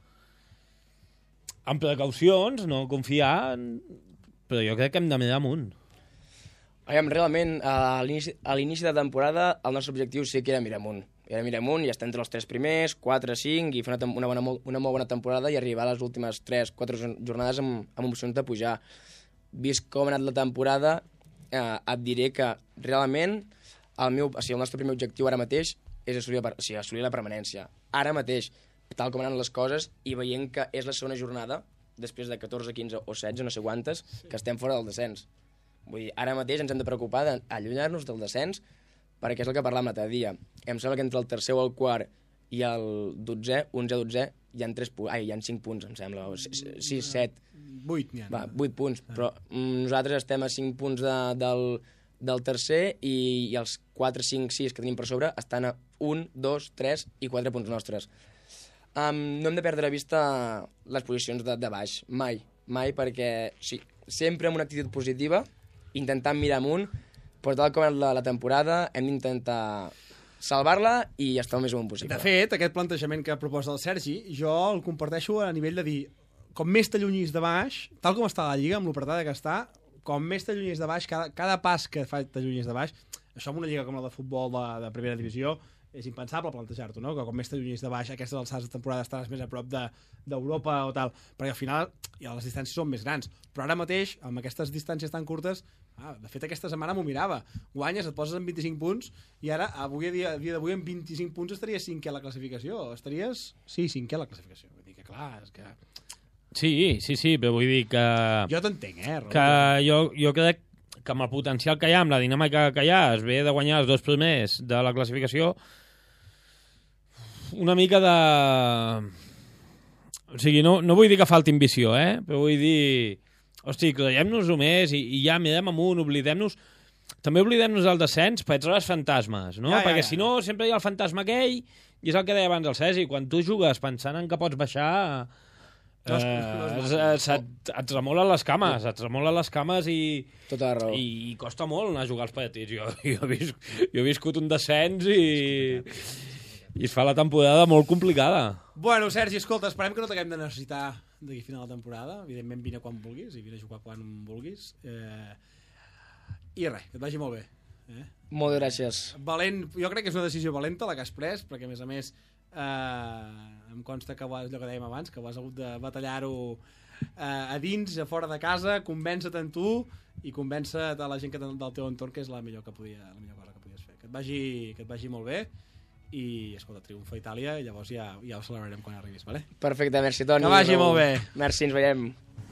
amb precaucions, no confiar, però jo crec que hem de mirar amunt. Realment, a l'inici de temporada, el nostre objectiu sí que era mirar amunt. Era mirar amunt i estar entre els 3 primers, 4, 5, i fer una molt bona temporada i arribar a les últimes 3-4 jornades amb opcions de pujar. Vist com ha anat la temporada, et diré que realment el nostre primer objectiu ara mateix és assolir la permanència. Ara mateix, tal com han anat les coses, i veient que és la segona jornada, després de 14, 15 o 16, no sé quantes, que estem fora del descens. Vull dir, ara mateix ens hem de preocupar d'allunyar-nos del descens, perquè és el que parlàvem l'altre dia. Em sembla que entre el tercer o el quart i el 11-12 hi ha 5 punts, em sembla, 6, 7... 8 n'hi ha. 8 punts, però nosaltres estem a 5 punts del tercer i els 4, 5, 6 que tenim per sobre estan a 1, 2, 3 i 4 punts nostres. No hem de perdre de vista les posicions de baix, mai, perquè sempre amb una actitud positiva, intentant mirar amunt, però tal com la temporada hem d'intentar salvar-la i estar el més amunt possible. De fet, aquest plantejament que proposa el Sergi, jo el comparteixo a nivell de dir, com més t'allunyis de baix, tal com està la Lliga, amb l'opertada que està, com més t'allunyis de baix, cada pas que t'allunyis de baix, això en una lliga com la de futbol de primera divisió, és impensable plantejar-t'ho, no? Que com més t'allunyis de baix, aquestes alçades de temporada estaràs més a prop d'Europa o tal, perquè al final les distàncies són més grans. Però ara mateix, amb aquestes distàncies tan curtes, de fet aquesta setmana m'ho mirava, guanyes, et poses en 25 punts, i ara, avui dia d'avui, amb 25 punts estaries 5è a la classificació. Estaries, 5è a la classificació. Vull dir que clar, és que... Sí, però vull dir que... Jo t'entenc, que jo crec que amb el potencial que hi ha, amb la dinàmica que hi ha, es ve de guanyar els 2 primers de la classificació, una mica de... O sigui, no vull dir que falti ambició, però vull dir... Hosti, creiem-nos només i ja mirem amunt, oblidem-nos... També oblidem-nos del descens per treure els fantasmes, no? Perquè si no, sempre hi ha el fantasma aquell, i és el que deia abans el Cesi, quan tu jugues pensant en que pots baixar... et tremolen les cames i... Tota la raó. I costa molt anar a jugar als partits. Jo he viscut un descens i es fa la temporada molt complicada. Bueno, Sergi, escolta, esperem que no t'haguem de necessitar d'aquí final de temporada. Evidentment, vine quan vulguis i vine a jugar quan vulguis. I res, que et vagi molt bé. Moltes gràcies. Valent, jo crec que és una decisió valenta la que has pres, perquè a més em consta que allò que dèiem abans, que ho has hagut de batallar-ho a dins, a fora de casa, convèncer-te en tu i convèncer a la gent del teu entorn que és la millor cosa que podies fer. Que et vagi molt bé i, escolta, triomfa a Itàlia i llavors ja ho celebrarem quan arribis, vale? Perfecte, merci, Toni. Que vagi molt bé. Merci, ens veiem.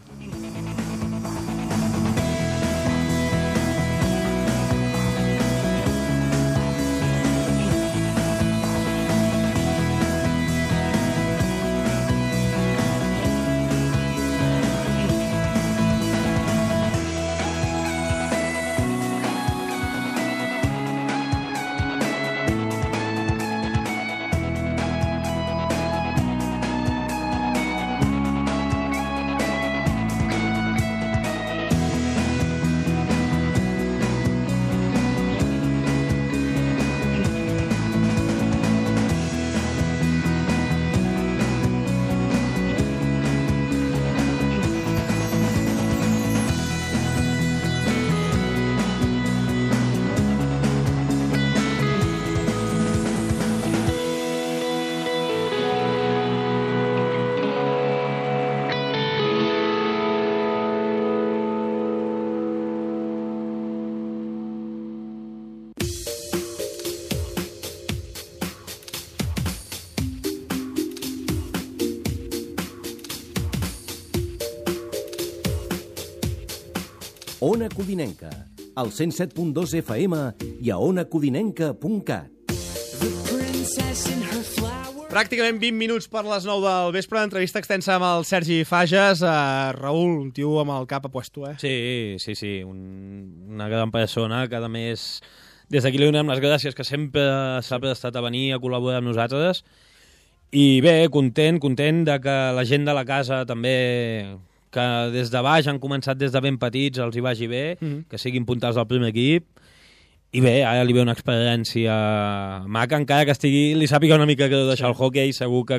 Ona Codinenca, al 107.2 FM i a onacodinenca.cat. Pràcticament 20 minuts per les 9 del vespre, entrevista extensa amb el Sergi Fages. Raül, un tio amb el cap a puesto, eh? Sí. Una gran persona que, a més, des d'aquí li donem les gràcies, que sempre s'ha prestat a venir a col·laborar amb nosaltres. I bé, content de que la gent de la casa també, que des de baix han començat des de ben petits, els hi vagi bé, que siguin puntals del primer equip. I bé, ara li ve una experiència maca, encara que li sàpiga una mica que deixar el hoquei, segur que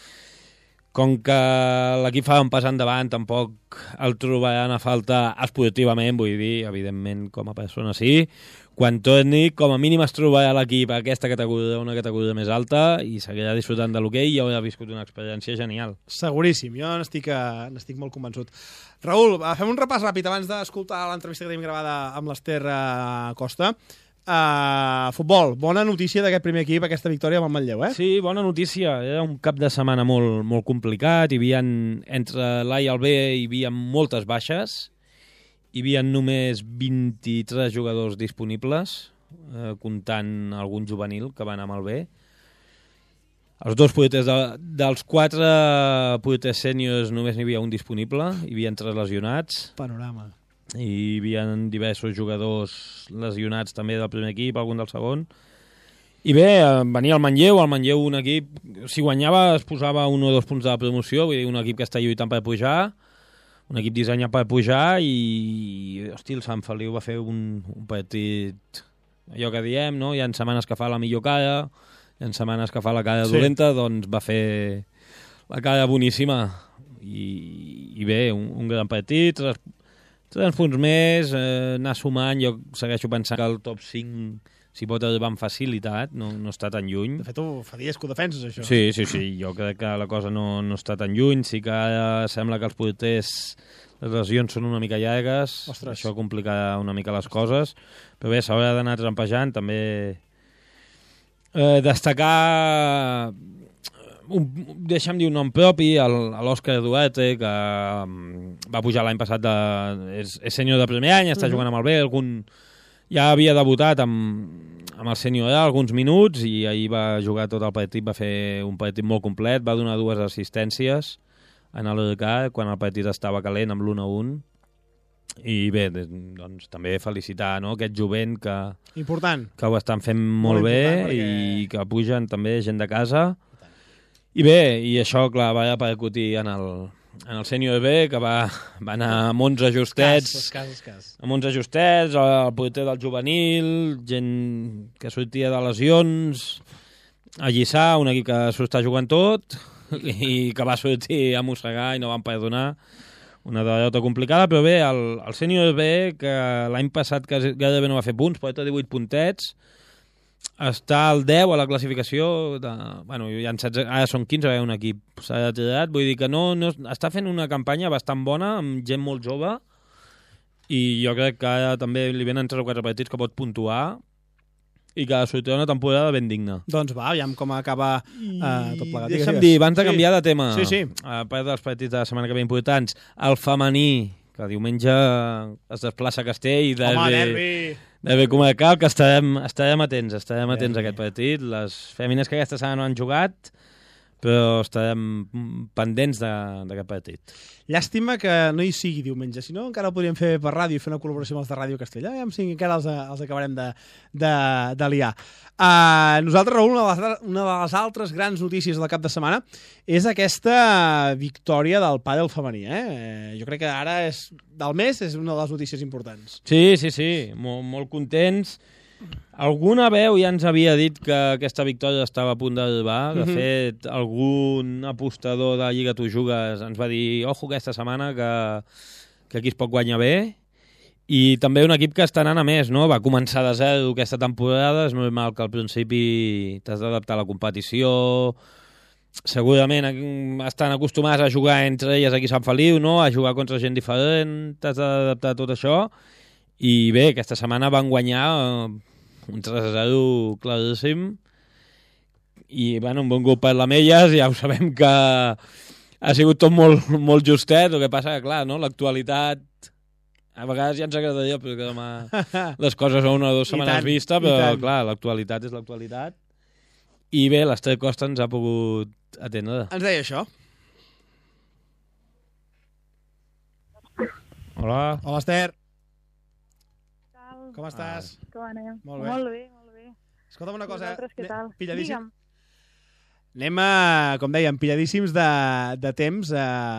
com que l'equip fa un pas endavant, tampoc el trobaran a falta esportivament, vull dir, evidentment, com a persona sí. Quan torni, com a mínim es trobarà l'equip a aquesta categoria, una categoria més alta, i seguirà disfrutant de l'hoquei i haurà viscut una experiència genial. Seguríssim, jo n'estic molt convençut. Raül, fem un repàs ràpid abans d'escoltar l'entrevista que tenim gravada amb l'Ester Costa. Futbol, bona notícia d'aquest primer equip, aquesta victòria amb el Manlleu, eh? Sí, bona notícia. Era un cap de setmana molt complicat. Entre l'A i el B hi havia moltes baixes. Hi havia només 23 jugadors disponibles, comptant algun juvenil que va anar amb el B. Els dos porters dels 4 porters sèniors només n'hi havia un disponible, hi havia 3 lesionats. Panorama. I hi havia diversos jugadors lesionats també del primer equip, algun del segon. I bé, venia el Manlleu un equip, si guanyava es posava 1 o 2 punts de la promoció, vull dir, un equip que està lluitant per pujar, un equip dissenyat per pujar, i hosti, el Sant Feliu va fer un partit, allò que diem, no? Hi ha setmanes que fa la millor cara, hi ha setmanes que fa la cara dolenta, doncs va fer la cara boníssima. I bé, un gran partit, 3 punts més, anar sumant, jo segueixo pensant que el top 5 s'hi pot arribar amb facilitat, no està tan lluny. De fet, fa dies que ho defenses, això. Sí, jo crec que la cosa no està tan lluny, sí que ara sembla que els porters, les lesions són una mica llargues, Ostres. Això complica una mica les coses, però bé, s'haurà d'anar trampejant, també destacar... Deixa'm dir un nom propi, l'Òscar Duarte, que va pujar l'any passat, és sènior de primer any, està jugant amb el B, ja havia debutat amb el sènior alguns minuts, i ahir va jugar tot el partit, va fer un partit molt complet, va donar 2 assistències en l'Urcar, quan el partit estava calent amb l'1-1, i bé, doncs també felicitar, no?, aquest jovent que ho estan fent molt bé, i que pugen també gent de casa. I bé, i això, clar, va repercutir en el sènior B, que va anar amb 11 justets, amb 11 justets, el porter del juvenil, gent que sortia de lesions, a Lliçà, un equip que s'ho està jugant tot, i que va sortir a mossegar i no van perdonar, una derrota complicada, però bé, el sènior B, que l'any passat gairebé no va fer punts, porta 18 puntets, està al 10 a la classificació, ara són 15, un equip s'ha retirat, vull dir que no està fent una campanya bastant bona, amb gent molt jove, i jo crec que ara també li venen 3 o 4 partits que pot puntuar, i que sortirà una temporada ben digna. Doncs va, aviam com acaba tot plegat. Deixa'm dir, abans de canviar de tema, sí. A part dels partits de la setmana que ve importants, el femení, que diumenge es desplaça a Castell, derbi comarcal, que estarem atents a aquest partit. Les fèmines que aquesta setmana no han jugat, però estarem pendents d'aquest partit. Llàstima que no hi sigui diumenge, si no encara ho podríem fer per ràdio i fer una col·laboració amb els de Ràdio Castell. Aviam si encara els acabarem de liar. Nosaltres, Raül, una de les altres grans notícies del cap de setmana és aquesta victòria del pàdel femení. Jo crec que ara del mes és una de les notícies importants. Sí, molt contents. Alguna veu ja ens havia dit que aquesta victòria estava a punt d'arribar. De fet, algun apostador de Lliga Tu Jugues ens va dir ojo aquesta setmana que aquí es pot guanyar bé. I també un equip que està anant a més, no? Va començar de 0 aquesta temporada. És normal que al principi t'has d'adaptar a la competició. Segurament estan acostumats a jugar entre elles aquí a Sant Feliu, no? A jugar contra gent diferent. T'has d'adaptar a tot això. I bé, aquesta setmana van guanyar un 3-0 claríssim, i un bon gol per l'Amelles, ja ho sabem que ha sigut tot molt justet, el que passa que, clar, no? L'actualitat a vegades ja ens agradaria perquè demà les coses són 1 o 2 setmanes vista, però clar, l'actualitat és l'actualitat, I bé, l'Ester Costa ens ha pogut atendre. Ens deia això. Hola. Hola, Esther. Com estàs? Com anem? Molt bé. Molt bé, molt bé. Escolta'm una cosa. Vosaltres què tal? Pilladíssim. Digue'm. Anem, com dèiem, pilladíssims de temps.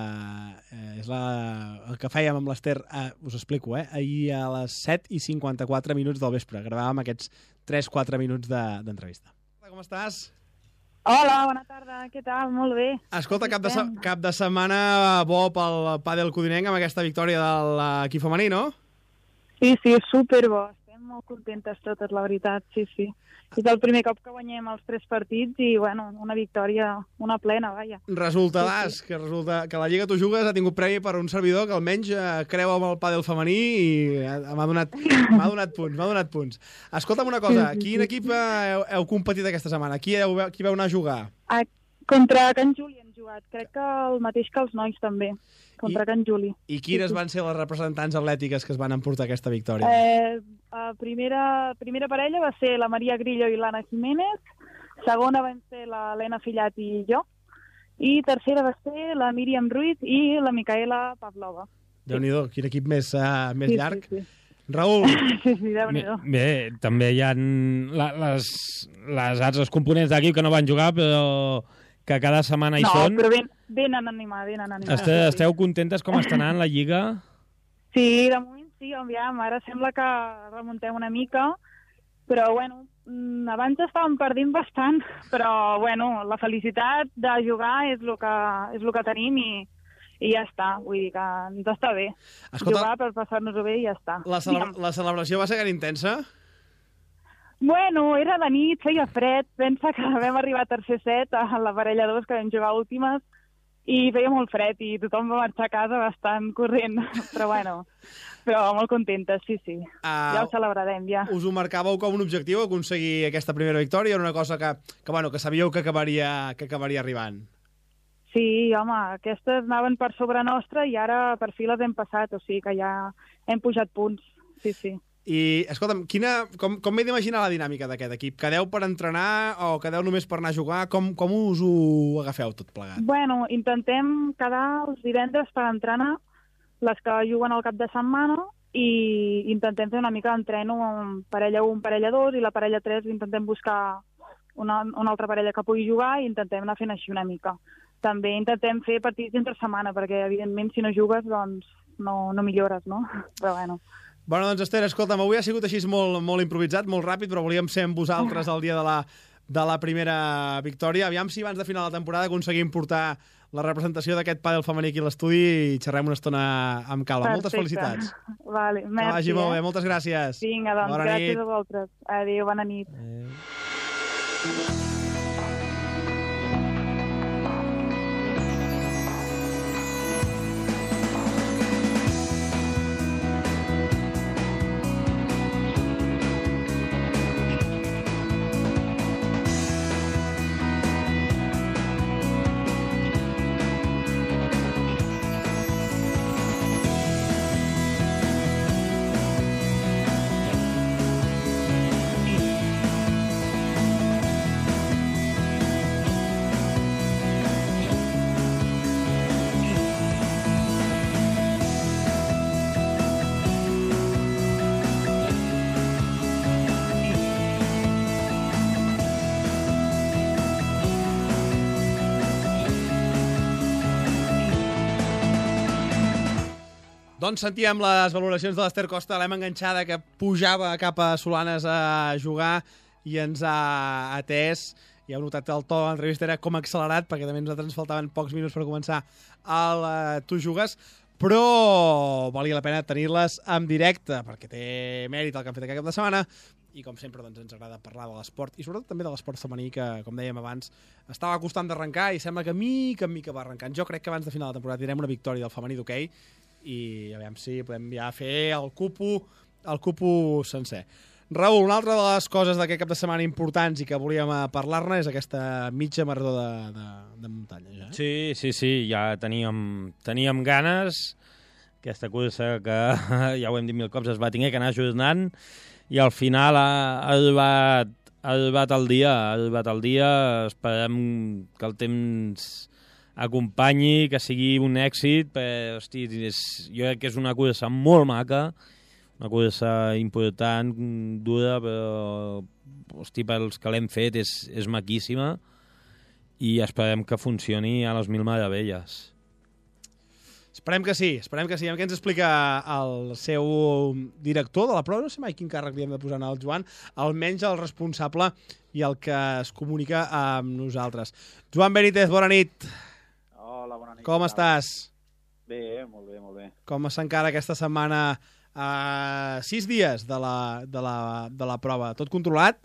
És el que fèiem amb l'Ester, us explico, ahir a les 7:54 del vespre. Gravàvem aquests 3-4 minuts d'entrevista. Com estàs? Hola, bona tarda, què tal? Molt bé. Escolta, cap de setmana bo pel pàdel codinenc amb aquesta victòria de l'equip femení, no? Sí, superbo. Estem molt contentes totes, la veritat, sí. És el primer cop que guanyem els 3 partits i, bueno, una victòria, una plena, vaja. Resulta que la Lliga Tu Jugues ha tingut premi per un servidor que almenys creu amb el pàdel femení i m'ha donat punts. Escolta'm una cosa, quin equip heu competit aquesta setmana? Qui veu anar a jugar? Contra Can Juli hem jugat, crec que el mateix que els nois també, contra Can Juli. I quines van ser les representants atlètiques que es van emportar aquesta victòria? Primera parella va ser la Maria Grillo i l'Anna Jiménez, segona van ser l'Helena Fillat i jo, i tercera va ser la Míriam Ruiz i la Micaela Pavlova. Déu-n'hi-do, quin equip més llarg. Sí. Raül. Sí, Déu-n'hi-do. Bé, també hi ha les altres components d'equip que no van jugar, però que cada setmana hi són. No, però venen a animar. Esteu contentes com està anant la Lliga? Sí, de moment sí, aviam, ara sembla que remuntem una mica, però bueno, abans estàvem perdent bastant, però bueno, la felicitat de jugar és el que tenim i ja està, vull dir que ens està bé. Jugar per passar-nos-ho bé i ja està. La celebració va ser gaire intensa? Bueno, era de nit, feia fred, pensa que vam arribar a tercer set a la parella 2 que vam jugar últimes i feia molt fred i tothom va marxar a casa bastant corrent, però molt contentes, sí. Ja ho celebrarem, ja. Us ho marcàveu com un objectiu aconseguir aquesta primera victòria? Era una cosa que sabíeu que acabaria arribant? Sí, home, aquestes anaven per sobre nostra i ara per fi les hem passat, o sigui que ja hem pujat punts, sí. I, escolta'm, com m'he d'imaginar la dinàmica d'aquest equip? Quedeu per entrenar o quedeu només per anar a jugar? Com us ho agafeu tot plegat? Bueno, intentem quedar els divendres per entrenar, les que juguen al cap de setmana, i intentem fer una mica d'entreno amb parella 1, parella 2, i la parella 3 intentem buscar una altra parella que pugui jugar i intentem anar fent així una mica. També intentem fer partits entre setmana, perquè evidentment si no jugues doncs no millores, no? Però bueno. Bueno, doncs Esther, escolta'm, avui ha sigut així molt improvisat, molt ràpid, però volíem ser amb vosaltres el dia de la primera victòria. Aviam si abans de final de la temporada aconseguim portar la representació d'aquest pàdel femení aquí a l'estudi i xerrem una estona amb calma. Perfecte. Moltes felicitats. Vale, merci. Que vagi molt bé, moltes gràcies. Vinga, doncs, bona gràcies nit. a vosaltres. Adéu, bona nit. Doncs sentíem les valoracions de l'Ester Costa, l'hem enganxada, que pujava cap a Solanes a jugar i ens ha atès. Ja heu notat el to de l'entrevista era com accelerat, perquè també nosaltres ens faltaven pocs minuts per començar el Tu Jugues, però valia la pena tenir-les en directe, perquè té mèrit el que han fet aquest cap de setmana, i com sempre doncs, ens agrada parlar de l'esport, i sobretot també de l'esport femení, que, com dèiem abans, estava costant d'arrencar, i sembla que mica en mica va arrencant. Jo crec que abans de final de temporada tindrem una victòria del femení d'hoquei, i a veure si podem ja fer el cupo sencer. Raül, una altra de les coses d'aquest cap de setmana importants i que volíem parlar-ne és aquesta mitja marató de muntanya. Ja? Sí, ja teníem ganes. Aquesta cursa que, ja ho hem dit 1000 cops, es va tenir que anar ajudant i al final ha arribat Ha arribat el dia, esperem que el temps acompanyi, que sigui un èxit, però, hosti, jo crec que és una cursa molt maca, una cursa important, dura, però, hosti, pels que l'hem fet és maquíssima i esperem que funcioni a les mil meravelles. Esperem que sí. Què ens explica el seu director de la prova? No sé mai quin càrrec li hem de posar al Joan, almenys el responsable i el que es comunica amb nosaltres. Joan Benítez, bona nit. Hola, bona nit. Com estàs? Bé, molt bé. Com s'encara aquesta setmana a 6 dies de la prova? Tot controlat?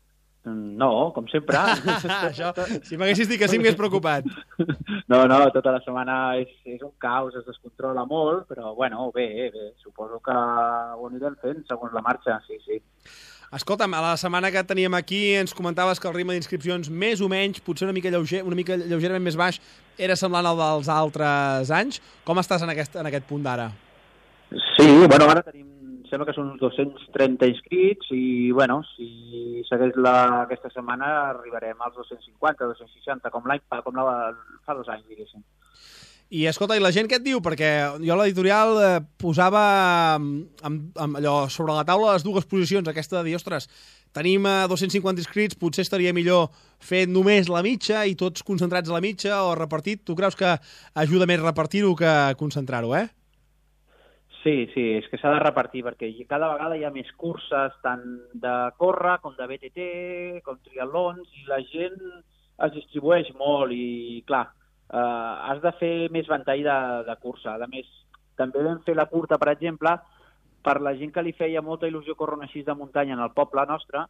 No, com sempre. Això, si m'haguessis dit que sí, m'hagués preocupat. No, tota la setmana és un caos, es descontrola molt, però bueno, bé. Suposo que ho anirem fent segons la marxa, sí. Escolta'm, a la setmana que teníem aquí ens comentaves que el ritme d'inscripcions més o menys, potser una mica lleugerament més baix, era semblant al dels altres anys. Com estàs en aquest punt d'ara? Sí, bueno, ara sembla que són uns 230 inscrits i, bueno, si segueix aquesta setmana arribarem als 250, 260, com fa 2 anys, diguéssim. I, escolta, i la gent què et diu? Perquè jo a l'editorial posava allò sobre la taula les dues posicions, aquesta de dir, ostres, tenim 250 inscrits, potser estaria millor fer només la mitja i tots concentrats a la mitja o repartit. Tu creus que ajuda més repartir-ho que concentrar-ho, eh? Sí, és que s'ha de repartir, perquè cada vegada hi ha més curses, tant de córrer com de BTT, com triatlons, i la gent es distribueix molt i, clar, has de fer més ventall de cursa. A més, també vam fer la curta, per exemple, per la gent que li feia molta il·lusió córrer un així de muntanya en el poble nostre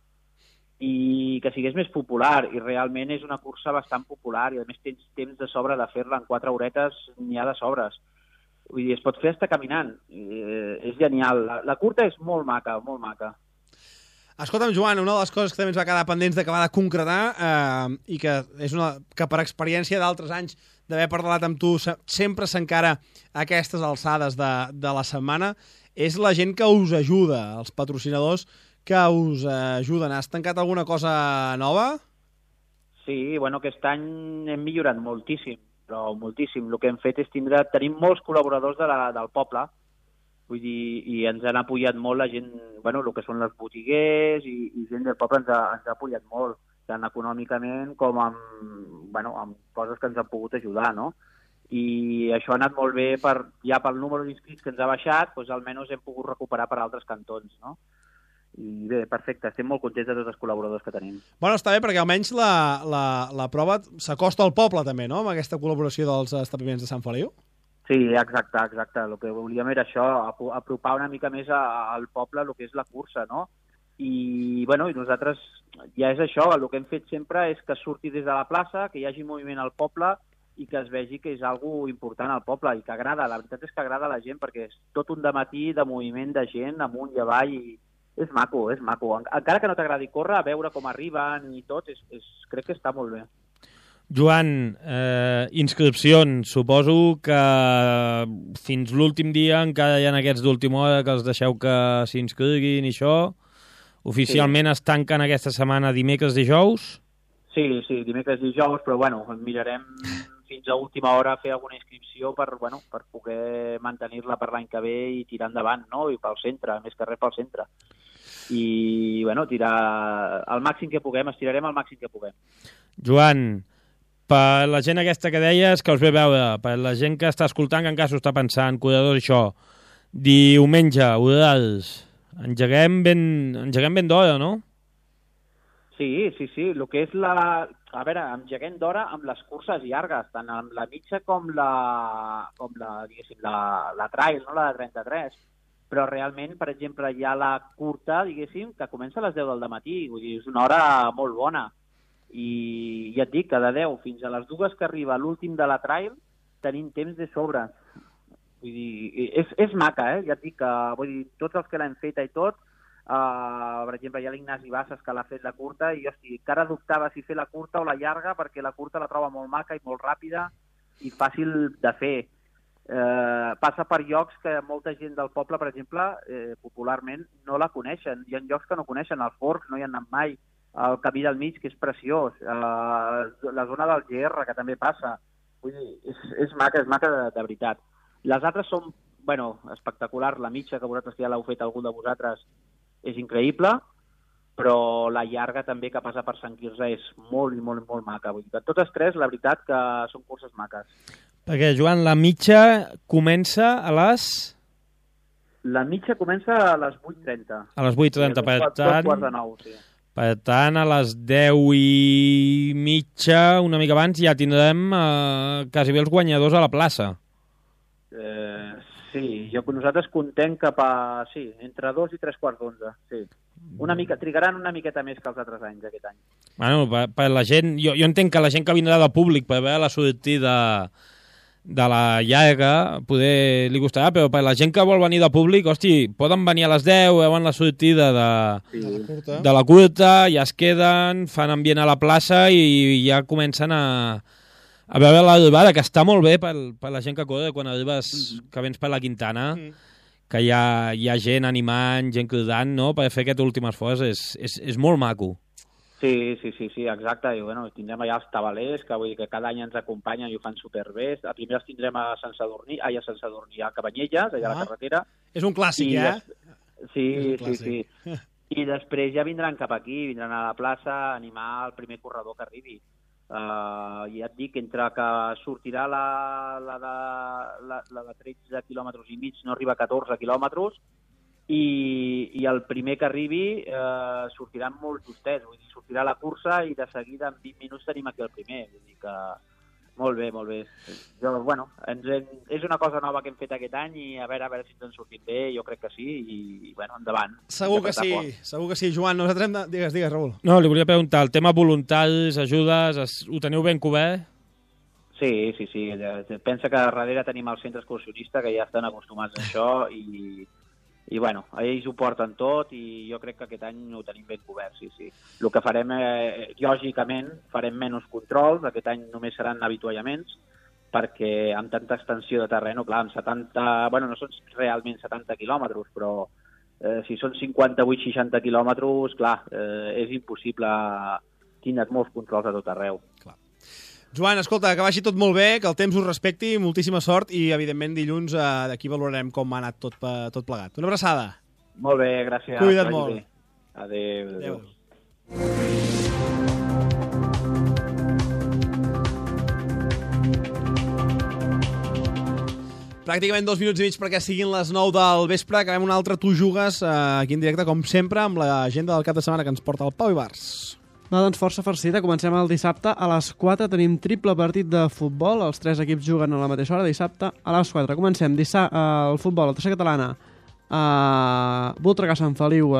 i que sigués més popular, i realment és una cursa bastant popular i, a més, tens temps de sobre de fer-la en 4 horetes, n'hi ha de sobres. Vull dir, es pot fer estar caminant. És genial. La curta és molt maca, molt maca. Escolta'm, Joan, una de les coses que també ens va quedar pendents d'acabar de concretar i que és que per experiència d'altres anys d'haver parlat amb tu sempre s'encara a aquestes alçades de la setmana és la gent que us ajuda, els patrocinadors que us ajuden. Has tancat alguna cosa nova? Sí, bueno, aquest any hem millorat moltíssim. Però moltíssim. El que hem fet és tenim molts col·laboradors del poble, vull dir, i ens han apoyat molt la gent, bueno, el que són les botiguers i gent del poble ens ha apoyat molt, tant econòmicament com amb coses que ens han pogut ajudar, no? I això ha anat molt bé ja pel número d'inscrits que ens ha baixat, doncs almenys hem pogut recuperar per altres cantons, no? I bé, perfecte, estem molt contents de tots els col·laboradors que tenim. Bueno, està bé, perquè almenys la prova s'acosta al poble també, no?, amb aquesta col·laboració dels establiments de Sant Feliu. Sí, exacte. El que volíem era això, apropar una mica més al poble el que és la cursa, no? I, bueno, i nosaltres ja és això, el que hem fet sempre és que surti des de la plaça, que hi hagi moviment al poble i que es vegi que és algo important al poble i que agrada, la veritat és que agrada a la gent perquè és tot un dematí de moviment de gent amunt i avall i és maco. Encara que no t'agradi córrer, a veure com arriben i tot, crec que està molt bé. Joan, inscripcions. Suposo que fins l'últim dia encara hi ha aquests d'última hora que els deixeu que s'inscriguin i això. Oficialment es tanquen aquesta setmana dimecres, dijous? Sí, dimecres, dijous, però bueno, mirarem fins a última hora fer alguna inscripció per poder mantenir-la per l'any que ve i tirar endavant, no? I pel centre, més que res pel centre. I, bueno, tirar el màxim que puguem, estirarem el màxim que puguem. Joan, per la gent aquesta que deies que us ve a veure, per la gent que està escoltant, que encara s'ho està pensant, corredors i això, diumenge, horaris, engeguem ben d'hora, no? Sí, el que és a veure, engeguem d'hora amb les curses llargues, tant amb la mitja com la trail, no? La de 33. Però realment, per exemple, hi ha la curta, diguéssim, que comença a les 10 del dematí, vull dir, és una hora molt bona. I ja et dic que de 10 fins a les 2 que arriba l'últim de la trail tenim temps de sobre. Vull dir, és maca, ja et dic que, vull dir, tots els que l'hem feta i tot, per exemple, hi ha l'Ignasi Bassas que l'ha fet la curta i jo encara dubtava si fer la curta o la llarga perquè la curta la troba molt maca i molt ràpida i fàcil de fer. Passa per llocs que molta gent del poble, per exemple, popularment no la coneixen. Hi ha llocs que no coneixen, els Forcs no hi han anat mai. el camí del mig, que és preciós, la zona del GR, que també passa. Vull dir, és maca de veritat. Les altres són, bueno, espectaculars. La mitja, que vosaltres ja l'heu fet algun de vosaltres, és increïble, però la llarga també, que passa per Sant Quirze, és molt i molt, molt maca. Vull dir que totes tres, la veritat, que són curses maques. Perquè, Joan, la mitja comença a les... La mitja comença a les 8:30. A les 8:30, per tant... 8:45, sí. Per tant, a les 10:30, una mica abans, ja tindrem quasi bé els guanyadors a la plaça. Sí, nosaltres contem cap a... Sí, entre 2 i 3:15, sí. Trigaran una miqueta més que els altres anys, aquest any. Bueno, per la gent... Jo entenc que la gent que vindrà del públic per veure la sortida de la llarga poder li costarà, però per la gent que vol venir del públic, hosti, poden venir a les 10, veuen la sortida de la curta, ja es queden, fan ambient a la plaça i ja comencen a veure l'arribada, que està molt bé per la gent que corre quan arribes, que vens per la Quintana, que hi ha gent animant, gent cridant, no?, per fer aquest últim esforç, és molt maco. Sí, exacte. I, bueno, tindrem allà els tabalers, que vull dir que cada any ens acompanyen i ho fan superbé. Primer els tindrem a Sant Sadurní, a Cabanyelles, allà a la carretera. És un clàssic, Sí. I després ja vindran cap aquí, vindran a la plaça a animar el primer corredor que arribi. Ja et dic, entre que sortirà la de 13 quilòmetres i mig, no arriba a 14 quilòmetres, i el primer que arribi sortiran molt justets, vull dir, sortirà la cursa i de seguida en 20 minuts tenim aquí el primer, vull dir que molt bé. És una cosa nova que hem fet aquest any i a veure si ens en sortim bé, jo crec que sí, i bueno, endavant. Segur que sí, Joan. Nosaltres hem de... Digues, Raül. No, li volia preguntar, el tema voluntaris, ajudes, ho teniu ben cobert? Sí. Pensa que darrere tenim el centre excursionista, que ja estan acostumats a això, i bueno, ells ho porten tot i jo crec que aquest any ho tenim ben cobert, sí. El que farem, lògicament, farem menys controls, aquest any només seran avituallaments, perquè amb tanta extensió de terreny, clar, amb 70, bueno, no són realment 70 quilòmetres, però si són 58-60 quilòmetres, clar, és impossible tindre molts controls a tot arreu. Clar. Joan, escolta, que vagi tot molt bé, que el temps us respecti, moltíssima sort i, evidentment, dilluns d'aquí valorarem com ha anat tot plegat. Una abraçada. Molt bé, gràcies. Cuida't molt. Adéu. Pràcticament 2 minuts i mig perquè siguin les 9 del vespre. Acabem un altre Tu Jugues aquí en directe, com sempre, amb l'agenda del cap de setmana que ens porta el Pau Ibars. Va, doncs força farcida. Comencem el dissabte a les 4. Tenim triple partit de futbol. Els 3 equips juguen a la mateixa hora, dissabte a les 4. Comencem el futbol, la tercera catalana. Voltregà Sant Feliu,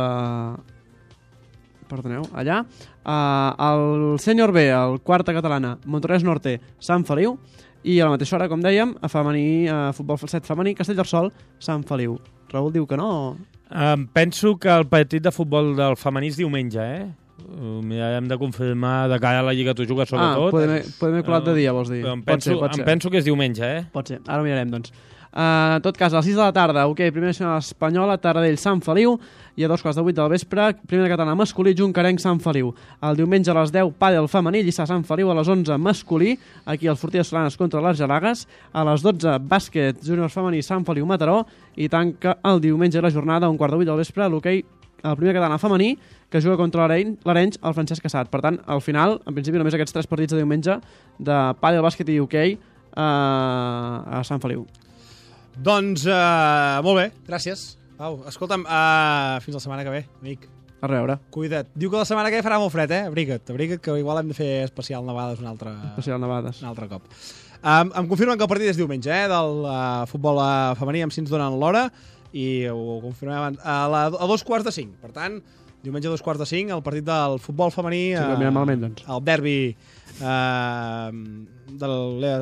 allà. El sènior B, el quarta catalana, Montornès Norte, Sant Feliu. I a la mateixa hora, com dèiem, futbol 7 femení, Castellterçol, Sant Feliu. Raül diu que no. Penso que el partit de futbol del femení és diumenge, hem de confirmar de cara a la Lliga Tu Jugues, sobretot. Podem haver colat de dia, vols dir? Em penso que és diumenge, Pot ser, ara ho mirarem, doncs. En tot cas, a les 6 de la tarda, Primera Nacional Espanyola, Taradell, Sant Feliu, i a 2:15 del vespre, Primera Catalana masculí, Juncarenc, Sant Feliu. El diumenge a les 10, pàdel femení, Lliçà Sant Feliu, a les 11, masculí, aquí el Fortí de Solanes contra l'Argelagues, a les 12, bàsquet, júniors femení, Sant Feliu, Mataró, i tanca el diumenge de la jornada, a 1:15 del vespre, l'hoquei, el Primera Catalana femení, que juga contra l'Arenys, el Francesc Casat. Per tant, al final, en principi, només aquests 3 partits de diumenge de pàdel, bàsquet i hoquei a Sant Feliu. Doncs, molt bé, gràcies. Pau, escolta'm, fins la setmana que ve, amic. A reveure. Cuida't. Diu que la setmana que ve farà molt fred, Abriga't, que igual hem de fer especial nevades un altre cop. Em confirmen que el partit és diumenge, del futbol femení, amb si ens donen l'hora, i ho confirmem abans, a 2:45. Per tant, diumenge a 2:45, el partit del futbol femení, sí, malament, doncs. el derbi del